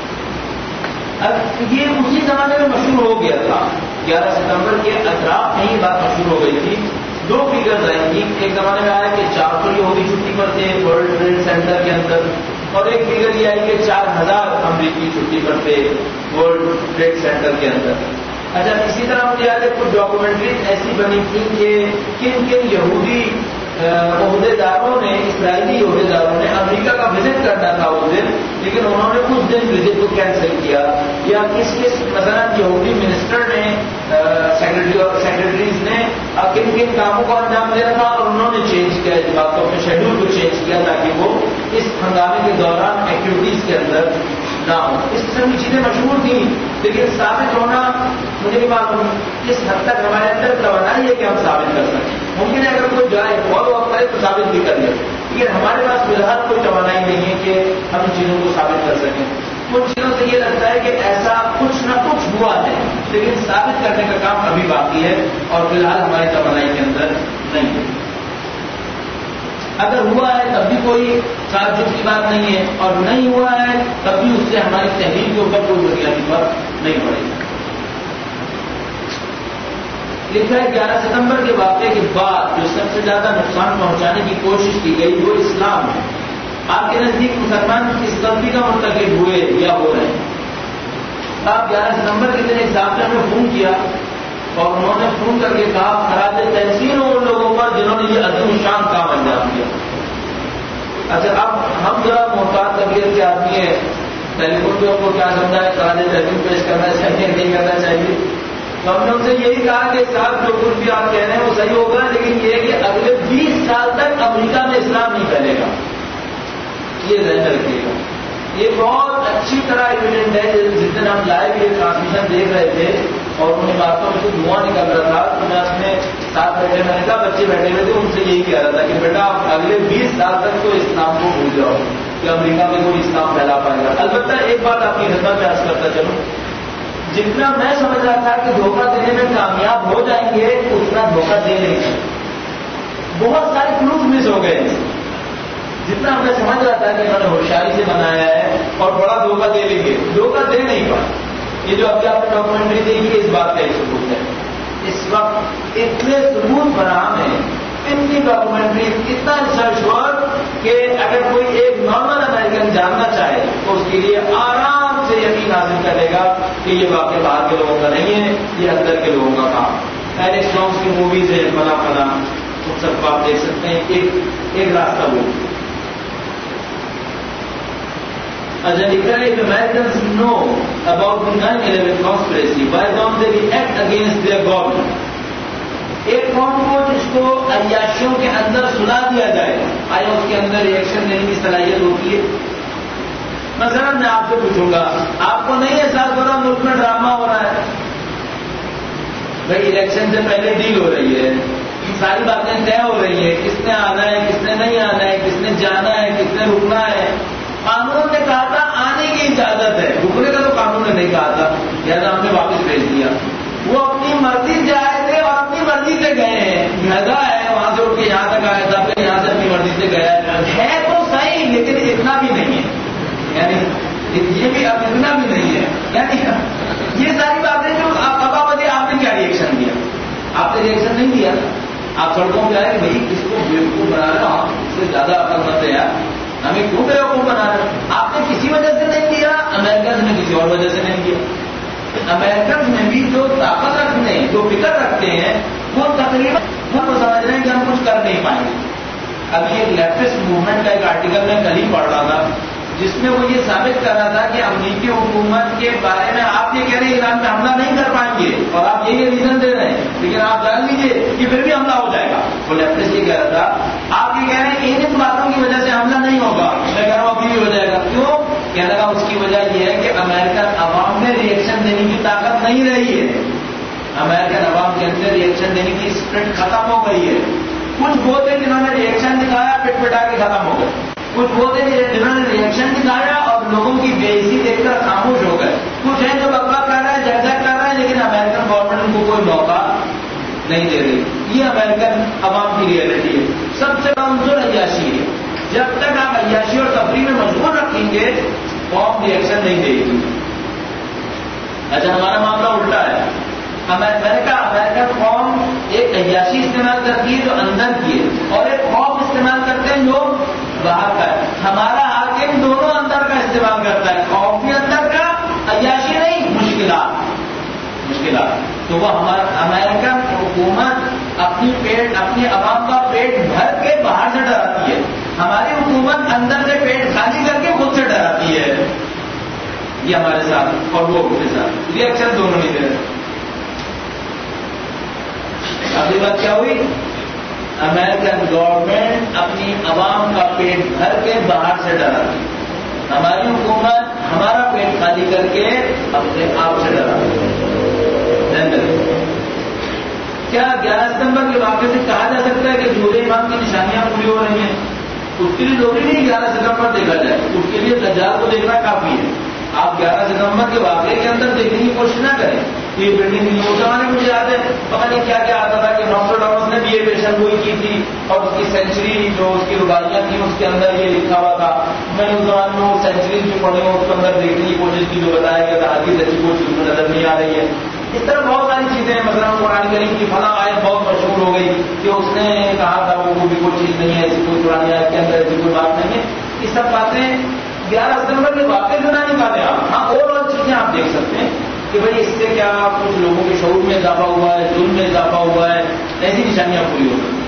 اب یہ اسی زمانے میں مشہور ہو گیا تھا. 11 ستمبر کے اطراف میں یہ بات مشہور ہو گئی تھی. 2 فگرز آئیں گی. ایک زمانے میں آیا کہ 400 یہودی چھٹی پر تھے ورلڈ ٹریڈ سینٹر کے اندر, اور ایک فگر یہ آئی کہ 4000 امریکی چھٹی پر تھے ورلڈ ٹریڈ سینٹر کے اندر. اچھا اسی طرح مجھے یاد ہے کچھ ڈاکومنٹریز ایسی بنی تھی کہ کن کن یہودی عہدے داروں نے, اسرائیلی عہدے داروں نے امریکہ کا وزٹ کرنا تھا اس دن, لیکن انہوں نے اس دن وزٹ کو کینسل کیا. یا کس کس مثلا یہودی منسٹر نے سیکرٹریز نے کن کن کاموں کو انجام دیا تھا اور انہوں نے چینج کیا اس بات کو, اپنے شیڈول کو چینج کیا تاکہ وہ اس ہنگامے کے دوران ایکٹیویٹیز کے اندر نہ ہو. اس قسم کی چیزیں مشہور تھیں لیکن ثابت ہونا مجھے نہیں معلوم کس حد تک ہمارے اندر توانائی ہے کہ ہم ثابت کر سکیں. ممکن ہے اگر کوئی جائے فالو اپ کرے تو ثابت بھی کر لے, لیکن ہمارے پاس فی الحال کوئی توانائی نہیں ہے کہ ہم ان چیزوں کو ثابت کر سکیں. کچھ چیزوں سے یہ لگتا ہے کہ ایسا کچھ نہ کچھ ہوا ہے لیکن ثابت کرنے کا کام ابھی باقی ہے اور فی الحال ہماری توانائی کے اندر نہیں ہے. اگر ہوا ہے تب بھی کوئی تعجب کی بات نہیں ہے, اور نہیں ہوا ہے تب بھی اس سے ہماری تحریر کے اوپر کوئی بنیادی فرق نہیں پڑے گا. لکھا ہے 11 ستمبر کے واقعے کے بعد جو سب سے زیادہ نقصان پہنچانے کی کوشش کی گئی وہ اسلام ہے. آپ کے نزدیک مسلمان کس غلطی کا مرتکب ہوئے یا ہو رہے ہیں؟ آپ 11 ستمبر کے دن ایک ڈاکٹر نے فون کیا اور انہوں نے فون کر کے کہا خراج تحسین ہو ان لوگوں پر جنہوں نے یہ عظیم شان کام انجام دیا. اچھا اب ہم ذرا محتاط طبیعت کے آدمی ہیں, ٹیلی فون پہ ان کو کیا سمجھا ہے خراج تحسین پیش کرنا چاہیے نہیں کرنا چاہیے. تو ہم نے ان سے یہی کہا کہ صاحب جو کچھ بھی آپ کہہ رہے ہیں وہ صحیح ہوگا, لیکن یہ ہے کہ اگلے 20 سال تک امریکہ میں اسلام نہیں پھیلے گا, یہ ذہن رکھیے گا. یہ بہت اچھی طرح ایویڈنٹ ہے. جس دن ہم لائیو یہ ٹرانسمیشن دیکھ رہے تھے اور انہیں باتوں میں سے دھواں نکل رہا تھا تو میں اپنے ساتھ بیٹھے, میں نے کہا بچے بیٹھے ہوئے تھے ان سے یہی کہہ رہا تھا کہ بیٹا آپ اگلے 20 سال تک تو اسلام کو بھول جاؤ کہ امریکہ میں کوئی اسلام پھیلا پائے گا. البتہ ایک بات آپ کی خدمت میں عرض کرتا چلوں, جتنا میں سمجھ رہا تھا کہ دھوکہ دینے میں کامیاب ہو جائیں گے اتنا دھوکہ دے نہیں سکتے. بہت سارے کلوز مس ہو گئے. جتنا ہمیں سمجھ رہا تھا کہ انہوں نے ہوشیاری سے بنایا ہے اور بڑا دھوکہ دے لیں گے، دھوکہ دے نہیں پائے۔ یہ جو ابھی آپ نے ڈاکومنٹری دیکھی ہے اس بات کا ایک ثبوت ہے۔ اس وقت اتنے ثبوت فراہم ہیں، اتنی ڈاکومنٹری، اتنا ریسرچ ورک کہ اگر کوئی ایک نارمل امریکن جاننا چاہے تو اس کے لیے آرام سے یقین حاصل کرے گا کہ یہ واقعہ باہر کے لوگوں کا نہیں ہے، یہ اندر کے لوگوں کا کام۔ ایلیکس جونس کی موویز ہے فلاں فلاں، ان سب کو آپ دیکھ سکتے ہیں۔ ایک راستہ وہ اچھا لکھا ہے کہ Americans know about the 9/11 conspiracy, why don't they act against their government؟ ایک قوم کو جس کو عیاشیوں کے اندر سلا دیا جائے، آیا اس کے اندر ریئیکشن دینے کی صلاحیت ہوتی ہے؟ مثلا میں آپ سے پوچھوں گا، آپ کو نہیں احساس ہو رہا ملک میں ڈرامہ ہو رہا ہے؟ بھائی الیکشن سے پہلے ڈیل ہو رہی ہے، ساری باتیں طے ہو رہی ہیں، کس نے آنا ہے کس نے نہیں آنا ہے، کس نے جانا ہے کس نے رکنا ہے۔ قانون نے کہا تھا آنے کی اجازت ہے، رکنے کا تو قانون نے نہیں کہا تھا، لہٰذا ہم نے واپس بھیج دیا۔ وہ اپنی مرضی سے آئے تھے اور اپنی مرضی سے گئے ہیں، لہذا ہے وہاں سے اٹھ کے یہاں تک آیا تھا، پھر یہاں سے اپنی مرضی سے گیا ہے تو صحیح، لیکن اتنا بھی نہیں ہے، یعنی یہ بھی اب اتنا بھی نہیں ہے، یعنی یہ ساری باتیں جو ابا بدے آپ نے کیا ریئیکشن دیا؟ آپ نے ریئیکشن نہیں دیا، آپ سڑکوں پہ آئے کہ بھائی کس کو بیوقوف بنا رہے ہو، اس سے زیادہ عقل مت ہے یار، ہمیں کیوں بیوقوف بنا رہے ہیں؟ آپ نے کسی وجہ سے نہیں کیا، امریکنز نے کسی اور وجہ سے نہیں کیا۔ امریکنز میں بھی جو طاقت رکھتے ہیں، جو فکر رکھتے ہیں، وہ تقریباً ہم کو سمجھ رہے ہیں کہ ہم کچھ کر نہیں پائیں گے۔ ابھی ایک لیفٹسٹ موومنٹ کا ایک آرٹیکل میں کل ہی پڑھ رہا تھا جس میں وہ یہ ثابت کر رہا تھا کہ امریکی حکومت کے بارے میں آپ یہ کہہ رہے ہیں ایران میں حملہ نہیں کر پائیں گے اور آپ یہ ریزن دے رہے ہیں، لیکن آپ جان لیجیے کہ پھر بھی حملہ ہو جائے گا۔ وہ لیفٹسٹ یہ کہہ رہا تھا، آپ یہ کہہ رہے ہیں ان باتوں کی وجہ سے حملہ نہیں ہوگا، میں کہہ رہا ہوں ابھی بھی ہو جائے گا۔ کیوں؟ کہنے کا اس کی وجہ یہ ہے کہ امریکن عوام میں ریئیکشن دینے کی طاقت نہیں رہی ہے، امریکن عوام کے اندر ریئیکشن دینے کی اسپرٹ ختم ہو گئی ہے۔ کچھ وہ تھے جنہوں نے ریئیکشن دکھایا، پٹ پٹا کے ختم ہو گئے، کچھ وہ تھے جنہوں نے ریئیکشن دکھایا اور لوگوں کی بے عزتی دیکھ کر خاموش ہو گئے، کچھ ہیں جو بکواس کر رہے ہیں، جھگڑا کر رہے ہیں، لیکن امریکن گورنمنٹ ان کو کوئی موقع نہیں دے رہی۔ یہ امریکن عوام کی ریئلٹی ہے۔ سب سے کمزور عیاشی ہے، جب تک آپ عیاشی اور تفریح میں مشغول رکھیں گے قوم ریئیکشن نہیں دے گی۔ اچھا ہمارا معاملہ الٹا ہے، میں نے کہا امریکن قوم ایک عیاشی استعمال کرتی ہے جو اندر کی ہے اور ایک خوف استعمال کرتے ہیں جو باہر کا ہے۔ ہمارا حاکم دونوں اندر کا استعمال کرتا ہے، خوف بھی اندر کا، عیاشی نہیں، مشکلات۔ تو وہ ہمارا امریکن حکومت اپنی عوام کا پیٹ بھر کے باہر سے ڈراتی ہے، ہماری حکومت اندر سے پیٹ خالی کر کے خود سے ڈراتی ہے۔ یہ ہمارے ساتھ اور وہ کے ساتھ ریئیکشن دونوں نہیں دے رہے۔ اگلی بات کیا ہوئی؟ امریکن گورنمنٹ اپنی عوام کا پیٹ بھر کے باہر سے ڈراتی ہے، ہماری حکومت ہمارا پیٹ خالی کر کے اپنے آپ سے ڈراتی ہے۔ کیا 11 ستمبر کے واقعے سے کہا جا سکتا ہے کہ جھوٹ امام کی نشانیاں پوری ہو رہی ہیں؟ اس کے لیے ضروری نہیں 11 ستمبر دیکھا جائے، اس کے لیے دجال کو دیکھنا کافی ہے۔ آپ 11 ستمبر کے واقعے کے اندر دیکھنے کی کوشش نہ کریں۔ یہ بلڈنگ اس زمانے میں مجھے یاد ہے، پتہ نہیں کیا کیا آتا تھا کہ نوسٹراڈامس نے بھی یہ پیشن گوئی کی تھی اور اس کی سینچری جو اس کی رباعیاں تھیں اس کے اندر یہ لکھا ہوا تھا۔ میں نے اس زمانے میں وہ سینچریز جو پڑھی ہوں اس کے اندر دیکھنے کی کوشش کی جو بتایا کہ حدیث ایسی کوئی چیز نظر نہیں آ رہی ہے۔ اس طرح بہت ساری چیزیں ہیں، مثلا قرآن کریم کی فلاں آیت بہت مشہور ہو گئی کہ اس نے کہا تھا وہ بھی کوئی چیز نہیں ہے، ایسی کوئی قرآن آیت کے اندر ایسی کوئی بات نہیں ہے۔ یہ سب باتیں 11 ستمبر کے واقعے جو نہ نکالیں آپ، ہاں اور چیزیں آپ دیکھ سکتے ہیں کہ بھائی اس سے کیا کچھ لوگوں کے شعور میں اضافہ ہوا ہے، ظلم میں اضافہ ہوا ہے، ایسی نشانیاں پوری ہو گئی۔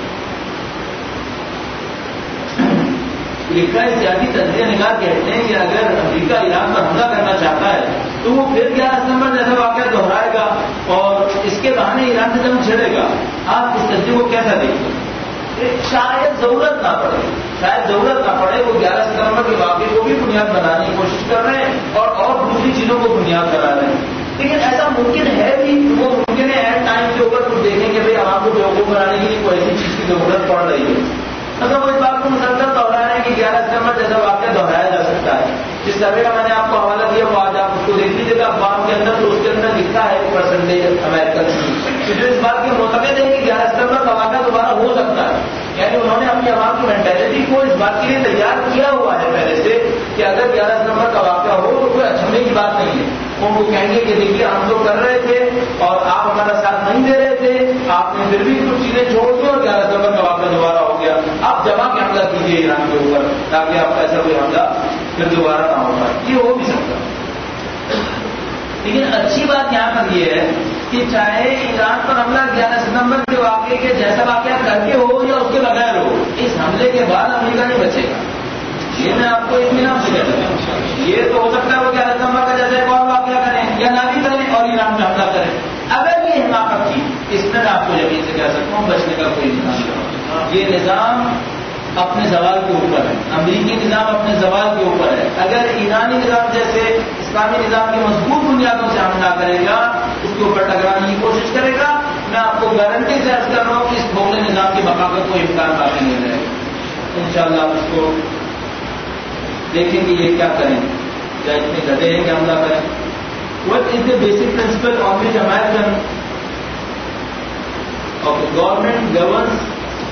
لکھا ہے سیاسی تجزیہ نگار کہتے ہیں کہ اگر امریکہ ایران پر حملہ کرنا چاہتا ہے تو وہ پھر 11 ستمبر جیسا واقعہ دہرائے گا اور اس کے بہانے ایران سے جنگ چھڑے گا۔ آپ اس تجزیے کو کیسا دیکھتے ہیں؟ شاید ضرورت نہ پڑے وہ 11 ستمبر کے واقعے کو بھی بنیاد بنانے کی کوشش کر رہے ہیں اور دوسری چیزوں کو بنیاد بنا رہے ہیں، لیکن ایسا ممکن ہے بھی، وہ ممکن ہے ایٹ ٹائم کے اوپر کچھ دیکھیں کہ بھائی عوام کو بیوقوف بنانے کے لیے کوئی ایسی چیز کی ضرورت پڑ رہی ہے۔ مطلب وہ اس بات کو مسلسل دوہرا رہے ہیں کہ 11 ستمبر جیسا واقعہ دہرایا جا سکتا ہے۔ جس سروے کا میں نے آپ کو حوالہ دیا وہ آج آپ اس کو دیکھ لیجیے گا، اخبار کے اندر تو اس کے اندر لکھا ہے پرسنٹیج امریکن کہ جو اس بات کے معتقد ہے کہ 11 ستمبر کا واقعہ دوبارہ ہو سکتا ہے. یعنی انہوں نے اپنی عوام کی مینٹلٹی کو اس بات کے لیے تیار کیا ہوا ہے پہلے سے کہ اگر 11 ستمبر کا واقعہ ہو تو کوئی اچھمے کی بات نہیں ہے. ان کو کہیں گے کہ دیکھیے ہم تو کر رہے تھے اور آپ ہمارا ساتھ نہیں دے رہے تھے, آپ نے پھر بھی کچھ چیزیں چھوڑ دی اور 11 ستمبر کا واقعہ دوبارہ ہو گیا, آپ جمع کے حملہ کیجیے ایران کے اوپر تاکہ آپ کا ایسا کوئی حملہ پھر دوبارہ نہ ہو پائے. یہ ہو بھی سکتا. لیکن اچھی بات یہاں پر یہ ہے کہ چاہے ایران پر حملہ 11 ستمبر کے واقعے کے جیسا واقعہ کر کے ہو یا اس کے بغیر ہو, اس حملے کے بعد امریکہ نہیں بچے گا. یہ میں آپ کو اطمینان سے کہتا ہوں. یہ تو ہو سکتا ہے وہ 11 ستمبر کا جیسا ایک اور واقعہ کریں یا نہ بھی کریں اور ایران میں حملہ کریں. اگر یہ حماقت کی, اس میں میں آپ کو یقین سے کہہ سکتا ہوں بچنے کا کوئی نظام نہیں. یہ نظام اپنے زوال کے اوپر ہے, امریکی نظام اپنے زوال کے اوپر ہے. اگر ایرانی نظام جیسے اسلامی نظام کی مضبوط بنیادوں سے حملہ کرے گا, اس کے اوپر ٹکرانے کی کوشش کرے گا, میں آپ کو گارنٹی سے عرض کر رہا ہوں کہ اس بھوگلے نظام کی بقا کا کوئی امکان باقی نہیں رہے گا. انشاءاللہ آپ اس کو دیکھیں گے یہ کیا کریں, یا اتنے گدے ہیں کہ حملہ کریں. What is the basic principle on which American government governs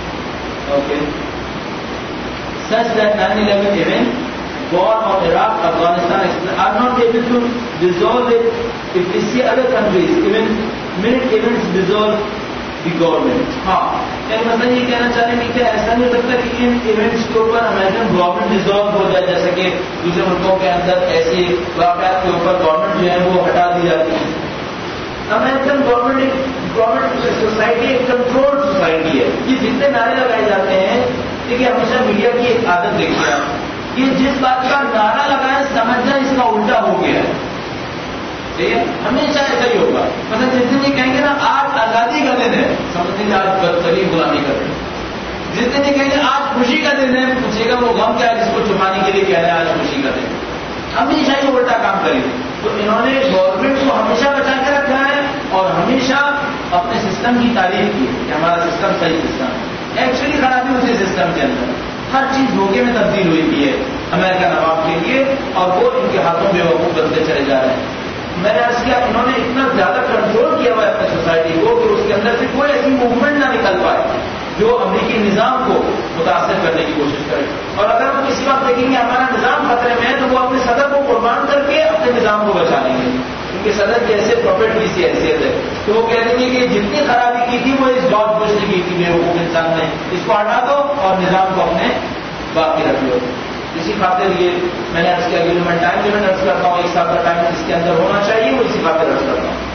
such that 9/11 event, war on Iraq, Afghanistan are not able to resolve it if we see other countries, even minute events dissolve the government. ہاں یعنی مثلا یہ کہنا چاہ رہے ہیں کہ ایسا نہیں ہو سکتا کہ ان ایونٹس کے اوپر امریکن گورنمنٹ ڈیزالو ہو جائے, جیسے کہ دوسرے ملکوں کے اندر ایسی واقعات کے اوپر گورنمنٹ جو ہے وہ ہٹا دی جاتی ہے. امریکن گورنمنٹ سوسائٹی ایک کنٹرول سوسائٹی ہے. یہ جتنے نعرے لگائے جاتے ہیں, دیکھیے ہمیشہ میڈیا کی ایک عادت دیکھیے آپ, یہ جس بات کا نعرہ لگائے سمجھنا اس کا الٹا ہو گیا ہے. ٹھیک ہے, ہمیشہ ایسا ہی ہوگا. مثلا جس دن یہ کہیں گے نا آج آزادی کا دن ہے, سمجھیں گے آج بدترین غلامی کا دن. جس دن یہ کہیں گے آج خوشی کا دن ہے, پوچھے گا وہ غم کیا ہے جس کو چھپانے کے لیے کہہ رہے ہیں آج خوشی کا دن. ہمیشہ یہ الٹا کام کریں گے. تو انہوں نے گورنمنٹ کو ہمیشہ بچا کے رکھا ہے اور ہمیشہ اپنے سسٹم کی تعریف کی کہ ہمارا سسٹم صحیح سسٹم ہے. ایکچولی خرابی اسی سسٹم کے اندر, ہر چیز دھوکے میں تبدیل ہوئی کی ہے امریکن عوام کے لیے, اور وہ ان کے ہاتھوں بے وقوف بنتے چلے جا رہے ہیں. میں نے عرض کیا انہوں نے اتنا زیادہ کنٹرول کیا ہوا ہے اپنے سوسائٹی کو کہ اس کے اندر سے کوئی ایسی موومنٹ نہ نکل پائے جو امریکی نظام کو متاثر کرنے کی کوشش کرے. اور اگر وہ کسی وقت دیکھیں گے ہمارا نظام خطرے میں ہے تو وہ اپنے صدر کو قربان کر کے اپنے نظام کو بچا لیں گے, کیونکہ صدر کی ایسے پروفٹ کی سی حیثیت ہے تو وہ کہہ دیں گے کہ جتنی خرابی کی تھی وہ اس جارج بش نے کی تھی, بے وقوف انسان نے, اس کو ہٹا دو اور نظام کو اپنے باقی رکھ لو. اسی خاطر یہ میں نے عرض کیا کہ میں ٹائم لمٹ عرض کرتا ہوں, 1 سال کا ٹائم اس کے اندر ہونا چاہیے, وہ اسی خاطر عرض کرتا ہوں.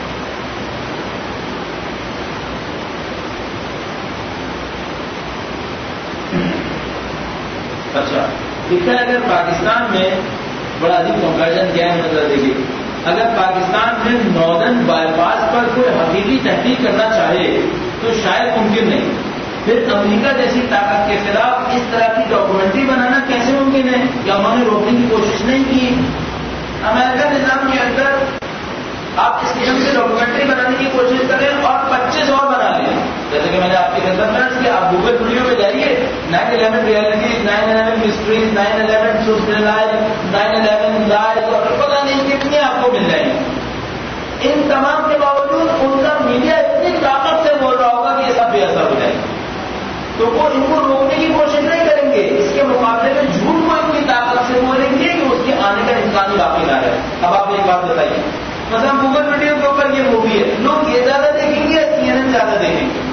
اچھا دکھتا ہے اگر پاکستان میں بڑا عجیب کنپیریزن کیا ہے, نظر دیکھیے, اگر پاکستان میں ناردرن بائی پاس پر کوئی حقیقی تحقیق کرنا چاہے تو شاید ممکن نہیں. پھر امریکہ جیسی طاقت کے خلاف اس طرح کی ڈاکومنٹری بنانا کیسے ممکن ہے, یا انہوں نے روکنے کی کوشش نہیں کی. امریکہ نظام کے اندر آپ اس قسم سے ڈاکومنٹری بنانے کی کوشش کریں اور 25 اور بنا لیں. جیسے کہ میں نے آپ کی خدمت میں کہ آپ گوگل ویڈیو پہ جائیے, 9/11 ریئلٹیز, 9/11 ہسٹریز, 9/11 سوشلائز, 9/11 لائز, اور پتہ نہیں کتنے آپ کو مل جائیں گے. ان تمام کے باوجود ان کا میڈیا اتنی طاقت سے بول رہا ہوگا کہ یہ سب بے اثر ہو جائے گا, تو وہ ان کو روکنے کی کوشش نہیں کریں گے. اس کے مقابلے میں جھوٹ کو ان کی طاقت سے بولیں گے کہ اس کے آنے کا امکان ہی باقی نہ ہے. اب آپ ایک بات بتائیے, مثلا گوگل ویڈیو کے اوپر یہ مووی ہے, لوگ یہ زیادہ دیکھیں گے یا CNN زیادہ دیکھیں گے؟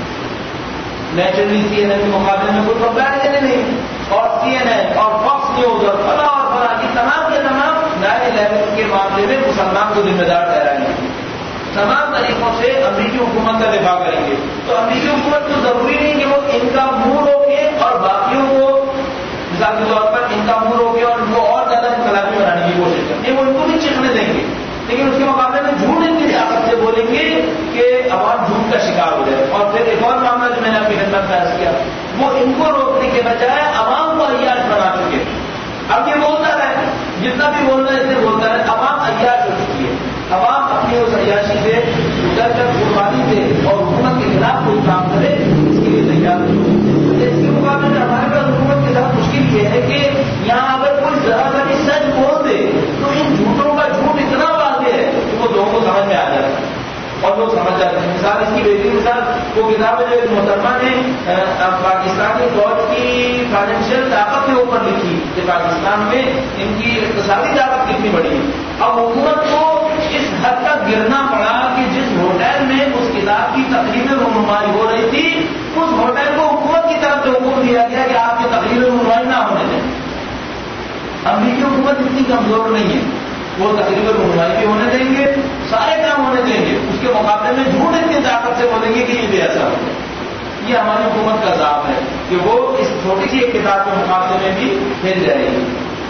نیچرلی CNN کے مقابلے میں کوئی کمپیریزن نہیں. اور CNN اور فاکس نیوز اور فلاں کی تمام کے تمام 9/11 کے معاملے میں مسلمان کو ذمہ دار ٹھہرائیں گے, تمام طریقوں سے امریکی حکومت کا دفاع کریں گے. تو امریکی حکومت کو ضروری نہیں کہ وہ ان کا منہ روکے اور باقیوں کو مثال کے طور پر ان کا منہ روکے اور ان کو اور زیادہ انقلابی بنانے کی کوشش کریں, وہ ان کو بھی چکھنے دیں گے. لیکن اس کے مقابلے میں جھوٹ ان کی طاقت سے بولیں گے کہ عوام جھوٹ کا شکار ہو جائے. اور پھر ایک اور معاملہ جو میں نے اپنی خدمت میں عرض کیا, وہ ان کو روکنے کے بجائے عوام کو عیاش بنا چکے. اب یہ بولتا رہے, جتنا بھی بولنا ہے اسے بولتا رہے, عوام عیاش ہو چکی ہے. عوام اپنی اس عیاشی سے ڈر کر قربانی دے اور حکومت کے خلاف کوئی کام کرے اس کے لیے تیار ہو. اس کے مقابلے میں ہمارے پاس حکومت کے ساتھ مشکل یہ ہے کہ یہاں اگر کوئی ذرا سا بھی سچ بول دے تو ان جھوٹوں کا جھوٹ اتنا واضح ہے کہ وہ لوگوں کو سمجھ میں آ جاتا ہے. اور لوگ سمجھ جاتے ہیں. مثال اس کی بہترین مثال وہ کتاب ہے جو ایک محترمہ نے پاکستانی فوج کی فائنینشیل طاقت کے اوپر لکھی کہ پاکستان میں ان کی اقتصادی طاقت کتنی بڑی ہے. اب حکومت کو اس حد تک گرنا پڑا کہ جس ہوٹل میں اس کتاب کی تقریب رونمائی ہو رہی تھی اس ہوٹل کو حکومت کی طرف سے حکم دیا گیا کہ آپ کی تقریب رونمائی نہ ہونے دیں. امریکی حکومت اتنی کمزور نہیں ہے, وہ تقریب رونمائی بھی ہونے دیں گے, سارے کام ہونے دیں گے, اس کے مقابلے میں جھوٹ اتنی طاقت سے بولیں گے کہ یہ بھی ایسا ہو. یہ ہماری حکومت کا ضابط ہے کہ وہ اس چھوٹی سی ایک کتاب کے مقابلے میں بھی ہل جائے گی.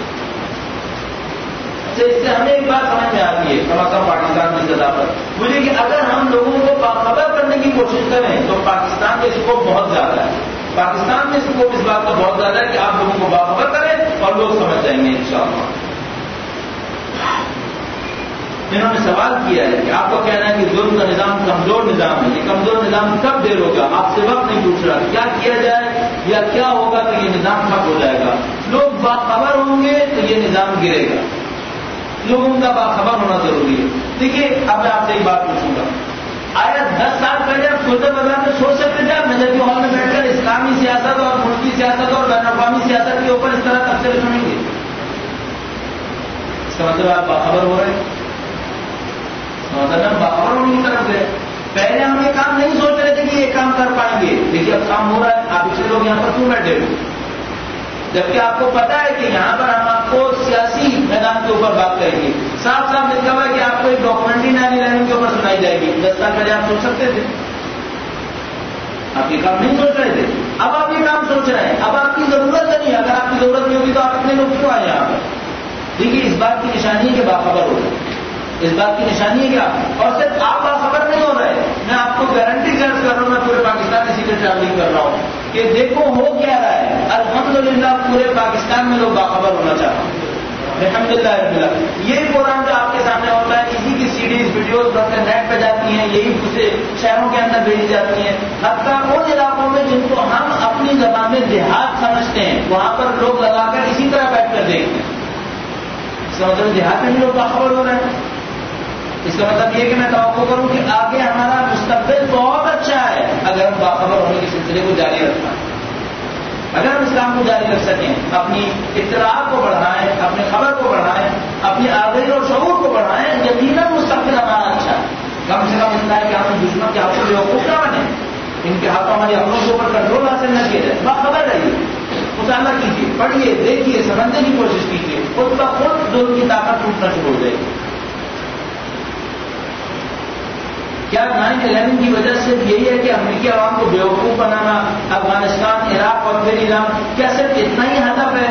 اچھا, اس سے ہمیں ایک بات سمجھ میں آتی ہے کم از کم پاکستان کی سطح پر, مجھے کہ اگر ہم لوگوں کو باخبر کرنے کی کوشش کریں تو پاکستان میں اسکوپ بہت زیادہ ہے. پاکستان میں اسکوپ اس بات کا بہت زیادہ ہے کہ آپ لوگوں کو باخبر کریں اور لوگ سمجھ جائیں گے انشاءاللہ. انہوں نے سوال کیا ہے کہ آپ کو کہنا ہے کہ ظلم کا نظام کمزور نظام ہے, یہ کمزور نظام کب دیر ہوگا؟ آپ سے وقت نہیں پوچھ رہا کیا کیا جائے یا کیا ہوگا تو یہ نظام ٹھپ ہو جائے گا. لوگ باخبر ہوں گے تو یہ نظام گرے گا. لوگوں کا باخبر ہونا ضروری ہے. دیکھیے اب میں آپ سے ایک بات پوچھوں گا, آیا 10 سال پہلے آپ سلطہ بازار میں سوچ سکتے تھے آپ نظر کے ہال میں بیٹھ کر اسلامی سیاست اور ملکی سیاست اور بین الاقوامی سیاست کے اوپر اس طرح تبصرے سنیں گے؟ اس کا مطلب آپ باخبر ہو رہے ہیں, مطلب ہم باخبر ہونے کی طرف گئے. پہلے ہم یہ کام نہیں سوچ رہے تھے کہ یہ کام کر پائیں گے, دیکھیے اب کام ہو رہا ہے. آپ پچھلے لوگ یہاں پر کیوں بیٹھے ہوئے جبکہ آپ کو پتا ہے کہ یہاں پر ہم آپ کو سیاسی میدان کے اوپر بات کریں گے. صاف صاف لکھا ہوا ہے کہ آپ کو ایک ڈاکومنٹری 9/11 کے اوپر سنائی جائے گی. 10 سال پہلے آپ سوچ سکتے تھے؟ آپ یہ کام نہیں سوچ رہے تھے, اب آپ یہ کام سوچ رہے ہیں. اب آپ کی ضرورت نہیں ہے, اگر آپ کی ضرورت نہیں ہوگی تو آپ اتنے لوگ کیوں آئے یہاں پر؟ دیکھیے اس بات کی نشانی ہے کہ باخبر ہو رہے, اس بات کی نشانی ہے کیا؟ اور صرف آپ باخبر نہیں ہو رہے, میں آپ کو گارنٹی کر رہا ہوں, میں پورے پاکستان اسی سے ٹریولنگ کر رہا ہوں کہ دیکھو ہو کیا رہا ہے. الحمدللہ پورے پاکستان میں لوگ باخبر ہونا چاہتے ہیں. الحمدللہ یہ پروگرام جو آپ کے سامنے ہوتا ہے اسی کی سیڈیز ویڈیوز نیٹ پہ جاتی ہیں, یہی دوسرے شہروں کے اندر بھیجی جاتی ہیں. حتیٰ ان علاقوں میں جن کو ہم اپنی زبان میں دیہات سمجھتے ہیں وہاں پر لوگ لگا کر اسی طرح بیٹھ کر دیکھتے ہیں. اس کا مطلب دیہات میں بھی لوگ باخبر ہو رہے ہیں. اس کا مطلب یہ کہ میں توقع کروں کہ آگے ہمارا مستقبل بہت اچھا ہے اگر ہم باخبر ہونے کے سلسلے کو جاری رکھنا. اگر ہم اسلام کو جاری رکھ سکیں, اپنی اطلاع کو بڑھائیں, اپنی خبر کو بڑھائیں, اپنی آگاہی اور شعور کو بڑھائیں, یقیناً مستقبل ہمارا اچھا ہے. کم سے کم اتنا ہے کہ ہم دشمن کے ہاتھوں بیوقوف نہ بنیں, ان کے ہاتھوں ہماری اپنوں کے اوپر کنٹرول حاصل نہ کیا جائے. باخبر رہیے, مطالعہ کیجیے, پڑھیے, دیکھیے, سمجھنے کی کوشش کیجیے, خود بخود ظلم کی طاقت ٹوٹنا شروع ہو جائے گی. کیا 9/11 کی وجہ سے یہی ہے کہ امریکی عوام کو بیوقوف بنانا, افغانستان, عراق اور پھر ایران, کیا صرف اتنا ہی ہدف ہے؟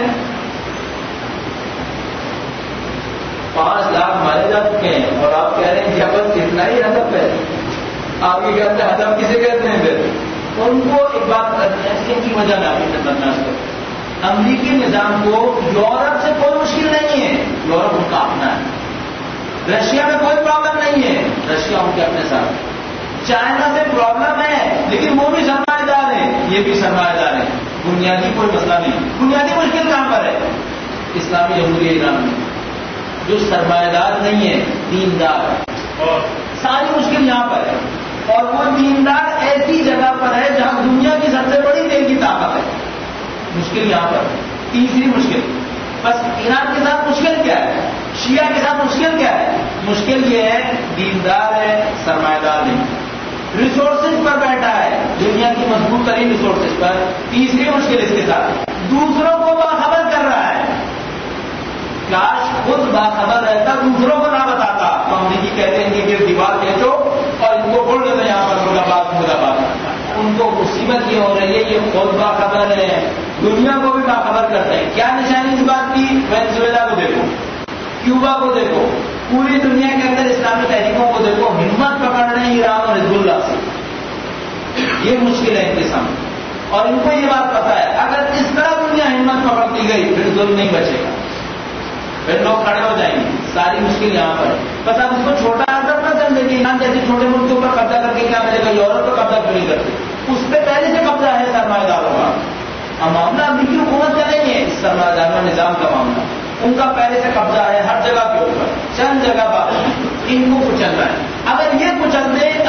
5 لاکھ مارے جا چکے ہیں اور آپ کہہ رہے ہیں کہ بس اتنا ہی ہدف ہے. آپ یہ کہتے ہیں ہدف کسے کہتے ہیں؟ پھر ان کو ایک بات کرتے ہیں, اس کی وجہ میں آپ کی خدمت میں کرتا ہوں. امریکی نظام کو یورپ سے کوئی مشکل نہیں ہے, یورپ ان کا اپنا ہے. رشیا میں کوئی پرابلم نہیں ہے, رشیا ان کے اپنے ساتھ. چائنا سے پرابلم ہے لیکن وہ بھی سرمایہ دار ہیں, یہ بھی سرمایہ دار ہیں. بنیادی کوئی مسئلہ نہیں. بنیادی مشکل کہاں پر ہے؟ اسلامی جمہوریہ ایران میں جو سرمایہ دار نہیں ہے, دیندار ہے, اور ساری مشکل یہاں پر ہے. اور وہ دیندار ایسی جگہ پر ہے جہاں دنیا کی سب سے بڑی تیل کی طاقت ہے. مشکل یہاں پر. تیسری مشکل, بس ایران کے ساتھ مشکل کیا ہے, شیعہ کے ساتھ مشکل کیا ہے؟ مشکل یہ ہے دیندار ہے, سرمایہ دار نہیں, ریسورسز پر بیٹھا ہے, دنیا کی مضبوط ترین ریسورسز پر. تیسری مشکل اس کے ساتھ دوسروں کو باخبر کر رہا ہے. کاش خود باخبر رہتا, دوسروں کو نہ بتاتا. تو امریکی کہتے ہیں کہ دیوار کھینچو اور ان کو بول دیتے یہاں پر مراد. ان کو مصیبت یہ ہو رہی ہے, یہ خود باخبر ہے, دنیا کو بھی باخبر کرتے ہیں. کیا نشانی اس بات کی؟ وینزویلا کو دیکھو, کیوبا کو دیکھو, پوری دنیا کے اندر اسلامی تحریکوں کو دیکھو, ہمت پکڑ رہے ہیں ایران اور حزب اللہ سے. یہ مشکل ہے ان کے سامنے, اور ان کو یہ بات پتا ہے اگر اس طرح دنیا ہمت پکڑتی گئی پھر ظلم نہیں بچے گا, پھر لوگ کھڑے ہو جائیں گے. ساری مشکل یہاں پر ہے. بس آپ اس کو چھوٹا اثر نہ سمجھیں کہ ایران جیسے چھوٹے ملک کے اوپر قبضہ کر کے کیا ملے گا, یورپ پر قبضہ کیوں نہیں کرتے؟ اس پہ پہلے سے قبضہ ہے سرمایہ داروں کا. اب معاملہ امریکی حکومت کا نہیں ہے, سرمایہ داروں نظام کا معاملہ. ان کا پہلے سے قبضہ ہے ہر جگہ کے اوپر, چند جگہ پر ان کو کچلنا ہے. اگر یہ کچل دیں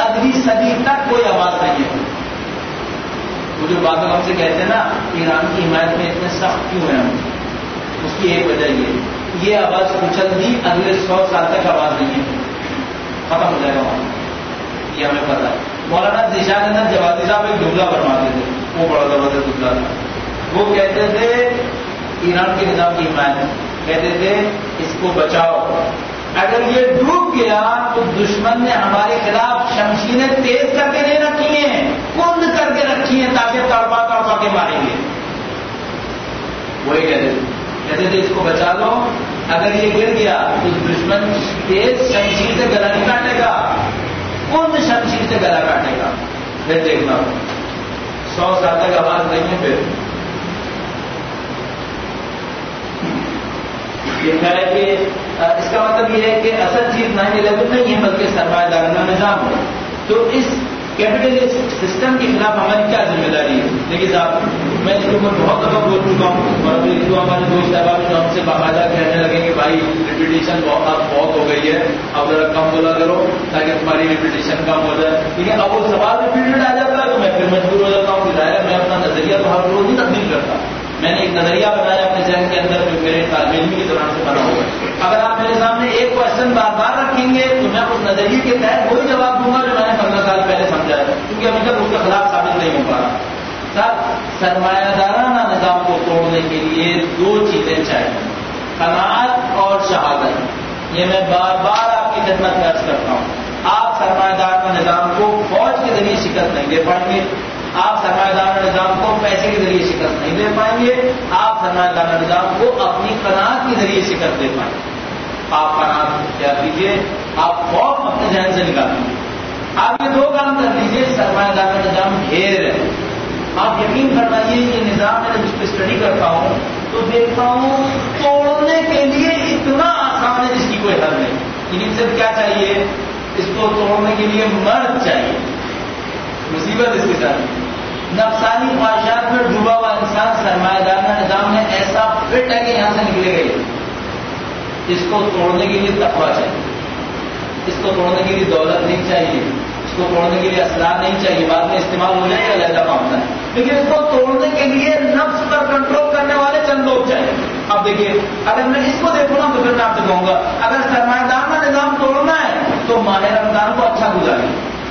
وہ جو بات ہم سے کہتے ہیں نا ایران کی حمایت میں اتنے سخت کیوں ہیں ہم، اس کی ایک وجہ یہ آواز کچل دی اگلے 100 سال تک آواز نہیں ہے، ختم ہو جائے گا وہاں، یہ ہمیں پتا ہے۔ مولانا ذیشان احمد جوادی صاحب ایک جملہ فرماتے تھے، وہ بڑا زبردست جملہ تھا، وہ کہتے تھے ایران کے نظام کی حمایت، کہتے تھے اس کو بچاؤ، اگر یہ ڈوب گیا تو دشمن نے ہمارے خلاف شمشیریں تیز کر کے نہیں رکھی ہیں، کند کر کے رکھی ہیں تاکہ تڑپا تڑپا کے ماریں گے۔ وہی کہتے تھے اس کو بچا لو، اگر یہ گر گیا تو دشمن تیز شمشیر سے گلا نہیں کاٹے گا، کند شمشیر سے گلا کاٹے گا، پھر دیکھنا 100 سال تک آواز نہیں ہے۔ پھر یہ ہے کہ اس کا مطلب یہ ہے کہ اصل چیز 9/11 نہیں ہے بلکہ سرمایہ دارانہ نظام ہے۔ تو اس کیپٹلسٹ سسٹم کے خلاف ہماری کیا ذمہ داری ہے؟ دیکھیے صاحب، میں اس کے اوپر بہت دفعہ بول چکا ہوں، اور جو ہمارے دوست احباب جو ہم سے باقاعدہ کہنے لگے کہ بھائی ریپیٹیشن بہت ہو گئی ہے، اب ذرا کم بولا کرو تاکہ تمہاری ریپیٹیشن کم ہو جائے، ٹھیک ہے۔ اب وہ سوال ریپیٹڈ آ جاتا ہے تو میں پھر مجبور ہو جاتا ہوں کہ ظاہر ہے میں اپنا نظریہ تو ہر روز ہی تبدیل کرتا ہوں۔ میں نے ایک نظریہ بنایا اپنے ذہن کے اندر جو میرے طالب علم کے دوران سے بنا ہوگا، اگر آپ میرے سامنے ایک کوشچن بار بار رکھیں گے تو میں اس نظریے کے تحت وہی جواب دوں گا جو میں نے 15 سال پہلے سمجھا ہے، کیونکہ ابھی تک اس کے خلاف ثابت نہیں ہو پا رہا۔ صاحب، سرمایہ دارانہ نظام کو توڑنے کے لیے 2 چیزیں چاہیے، قناعت اور شہادت۔ یہ میں بار بار آپ کی خدمت میں عرض کرتا ہوں، آپ سرمایہ دارانہ نظام کو فوج کے ذریعے شکست نہیں دے پائیں گے، آپ سرمایہ دارانہ نظام کو پیسے کے ذریعے شکست نہیں دے پائیں گے، آپ سرمایہ دارانہ نظام کو اپنی قناعت کے ذریعے شکست دے پائیں گے۔ آپ قناعت کیا کیجیے، آپ خوف اپنے ذہن سے نکال دیجیے، آپ یہ 2 کام کر لیجیے۔ سرمایہ دارانہ نظام ڈھیر ہے، آپ یقین فرمائیے یہ نظام میں جب اسٹڈی کرتا ہوں تو دیکھتا ہوں توڑنے کے لیے اتنا آسان ہے جس کی کوئی حل نہیں۔ لیکن صرف کیا چاہیے، اس کو توڑنے کے لیے مرد چاہیے۔ مصیبت اس کے ساتھ نفسانی خواہشات میں ڈوبا ہوا انسان سرمایہ دارانہ نظام میں ایسا فٹ ہے کہ یہاں سے نکلے گئے۔ اس کو توڑنے کے لیے تقویٰ چاہیے، اس کو توڑنے کے لیے دولت نہیں چاہیے، اس کو توڑنے کے لیے اسلحہ نہیں چاہیے، بعد میں استعمال ہو جائے گا علیحدہ معاملہ ہے، لیکن اس کو توڑنے کے لیے نفس پر کنٹرول کرنے والے چند لوگ چاہیے۔ اب دیکھیے، اگر میں اس کو دیکھوں نا تو پھر میں آپ سے کہوں گا اگر سرمایہ دارانہ نظام توڑنا ہے تو ماہ رمضان کو اچھا گزاریں۔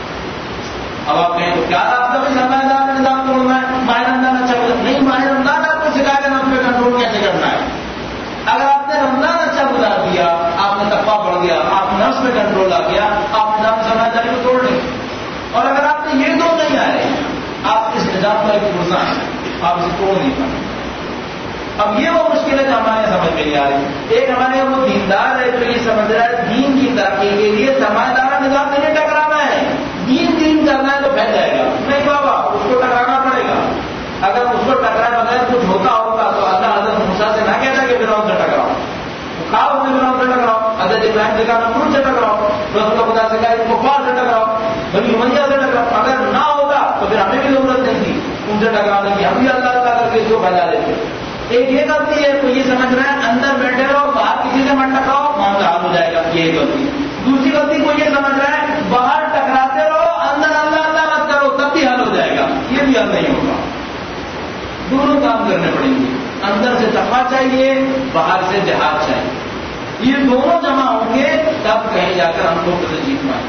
اب آپ کہیں تو کیا راستہ میں سرمایہ دارانہ نظام توڑنا ہے، ماہ رمضان اچھا گزار نہیں، ماہ رمضان آپ کو سکھائے گا نفس پہ کنٹرول کیسے کرنا ہے۔ اگر آپ نے رمضان اچھا گزار دیا، آپ نے تقویٰ بڑھ گیا، آپ نفس پہ کنٹرول آ گیا، آپ نظام سرمایہ داری کو توڑ لیں۔ اور اگر آپ نے یہ 2 نہیں آئے، آپ اس نظام کا ایک پرزا ہے، آپ اسے توڑ نہیں پائیں۔ اب یہ وہ مشکلیں ہمارے سمجھ میں نہیں آ رہی۔ ایک ہمارے وہ دیندار ہے جو یہ سمجھ رہا ہے دین کی ترقی کے لیے سرمایہ دارانہ نظام سے نہیں ٹکرانا ہے، دین کرنا ہے تو پھیل جائے گا۔ نہیں بابا، اس کو ٹکرانا پڑے گا۔ اگر اس کو ٹکرائے بغیر کچھ ہوتا ہوگا تو اللہ حضرت موسیٰ سے نہ کہتا کہ فرعون سے ٹکراؤ، کھاؤ اپنے فرعون سے ٹکراؤ، حضرت ابراہیم سے کہا نمرود سے ٹکراؤ، رسول خدا سے کہا کفار سے ٹکراؤ، بنی امیہ سے ٹکراؤ۔ اگر نہ ہوتا تو پھر ہمیں بھی ضرورت نہیں تھی ان سے ٹکرانے کی، ہم بھی اللہ تعالیٰ کر کے اس کو پھیلا دیتے۔ ایک یہ غلطی ہے، تو یہ سمجھ رہے ہیں اندر بیٹھے رہو، باہر کسی سے مت ٹکراؤ، معاملہ حل ہو جائے گا، یہ ایک غلطی۔ دوسری غلطی کو یہ سمجھ رہے ہیں باہر ٹکراتے رہو، اندر اللہ اللہ مت کرو، تب بھی حل ہو جائے گا، یہ بھی حل نہیں ہوگا۔ دونوں کام کرنے پڑیں گے، اندر سے تقویٰ چاہیے، باہر سے جہاد چاہیے، یہ دونوں جمع ہوں گے تب کہیں جا کر ہم لوگ سے جیت پائیں۔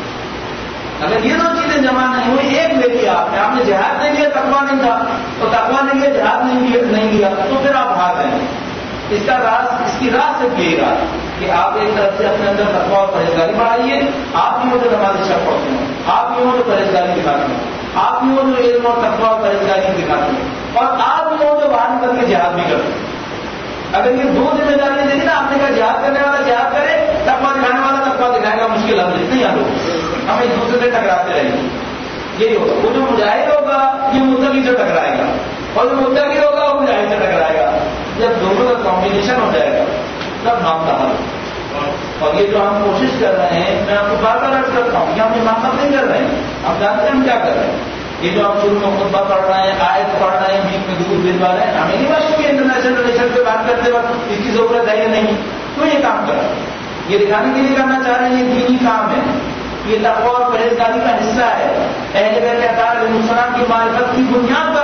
اگر یہ 2 چیزیں جمع نہیں ہوئی، ایک لے لیا آپ نے جہاد نہیں لیا، تقویٰ نہیں تھا، تو تقویٰ نہیں لیا، جہاد نہیں لیا تو پھر آپ ہار گئے۔ اس کا راز، اس کی راز صرف یہی رہا کہ آپ ایک طرف سے اپنے اندر تقویٰ اور پرہیزگاری بڑھائیے، آپ ہی وہ جو نماز شب پڑھتے ہیں، آپ ہی وہ جو پرہیزگاری دکھاتے ہیں، آپ ہی وہ جو علم اور تقویٰ اور پرہیزگاری دکھاتے ہیں، اور آپ ہی وہ جو باہر نکل کے جہاد بھی کرتے ہیں۔ اگر یہ 2 ذمہ داریاں دیکھیں نا، آپ نے کہا جہاد کرنے والا جہاد کرے، تقویٰ دکھانے والا تقویٰ دکھائے گا، مشکل حل نہیں حل ہوگا، ہم ایک دوسرے سے ٹکراتے رہیں گے۔ یہی ہوگا، وہ جو مجاہد ہوگا یہ متقی سے ٹکرائے گا، اور جو متقی ہوگا وہ مجاہد سے ٹکرائے گا۔ جب دونوں کا کمبینیشن ہو جائے گا تب معاملہ حل ہوگا۔ اور یہ جو ہم کوشش کر رہے ہیں، میں آپ کو بار بار عرض کرتا ہوں کہ ہم یہ معاملہ نہیں کر رہے ہیں، ہم جانتے ہیں ہم کیا کر رہے ہیں۔ یہ جو آپ شروع میں خطبہ پڑھ رہے ہیں، آیت پڑھ رہے ہیں، بیچ میں درود بھیجوا رہے ہیں، ہمیں نہیں معلوم کہ انٹرنیشنل ریلیشن پہ بات کرتے وقت اس کی ضرورت ہے یا نہیں، تو یہ کام کر رہے ہیں، یہ دکھانے کے لیے کرنا چاہ رہے ہیں یہ دینی کام ہے، یہ تقویٰ اور پرہیزگاری کا حصہ ہے۔ اہل بیت اطہار علیہ السلام کی معرفت کی بنیاد پر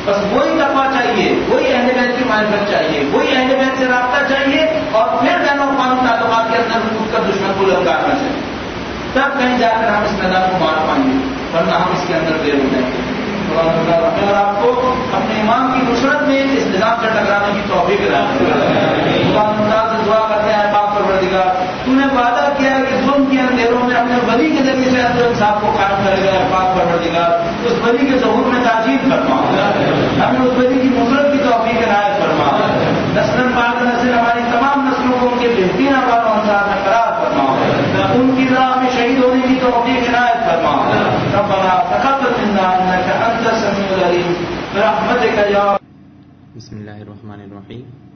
بس وہی تقویٰ چاہیے، وہی اہل بیت کی معرفت چاہیے، وہی اہل بیت سے رابطہ چاہیے، اور پھر بین الاقوامی تعلقات کے اندر خود کا دشمن کو للکارنا چاہیے، تب کہیں جا کر ہم اس میدان کو مار پائیں گے، ورنہ ہم اس کے اندر دیر ہو جائیں گے۔ اور آپ کو اپنے امام کی نصرت میں اس نظام سے ٹکرانے کی توفیق عطا فرمائے۔ خدا سے دعا کرتے ہیں پاک پروردگار، تو نے وعدہ کیا ہے کہ ظلم کے اندھیروں میں اپنے ولی کے ذریعے سے عدل و انصاف کو قائم کرے گا۔ پاک پروردگار اس ولی کے ظہور میں تاکید فرما، ہمیں اس ولی کی نصرت کی توفیق عنایت فرما، نسل بعد نسل ہماری تمام نسلوں کو ان کے بہترین احوال و انصار میں قرار فرما، ان کی راہ میں شہید ہونے کی توفیق عنایت فرما۔ ربنا تقبل منا انك انت السميع العليم برحمتك یا۔ بسم اللہ الرحمن الرحیم۔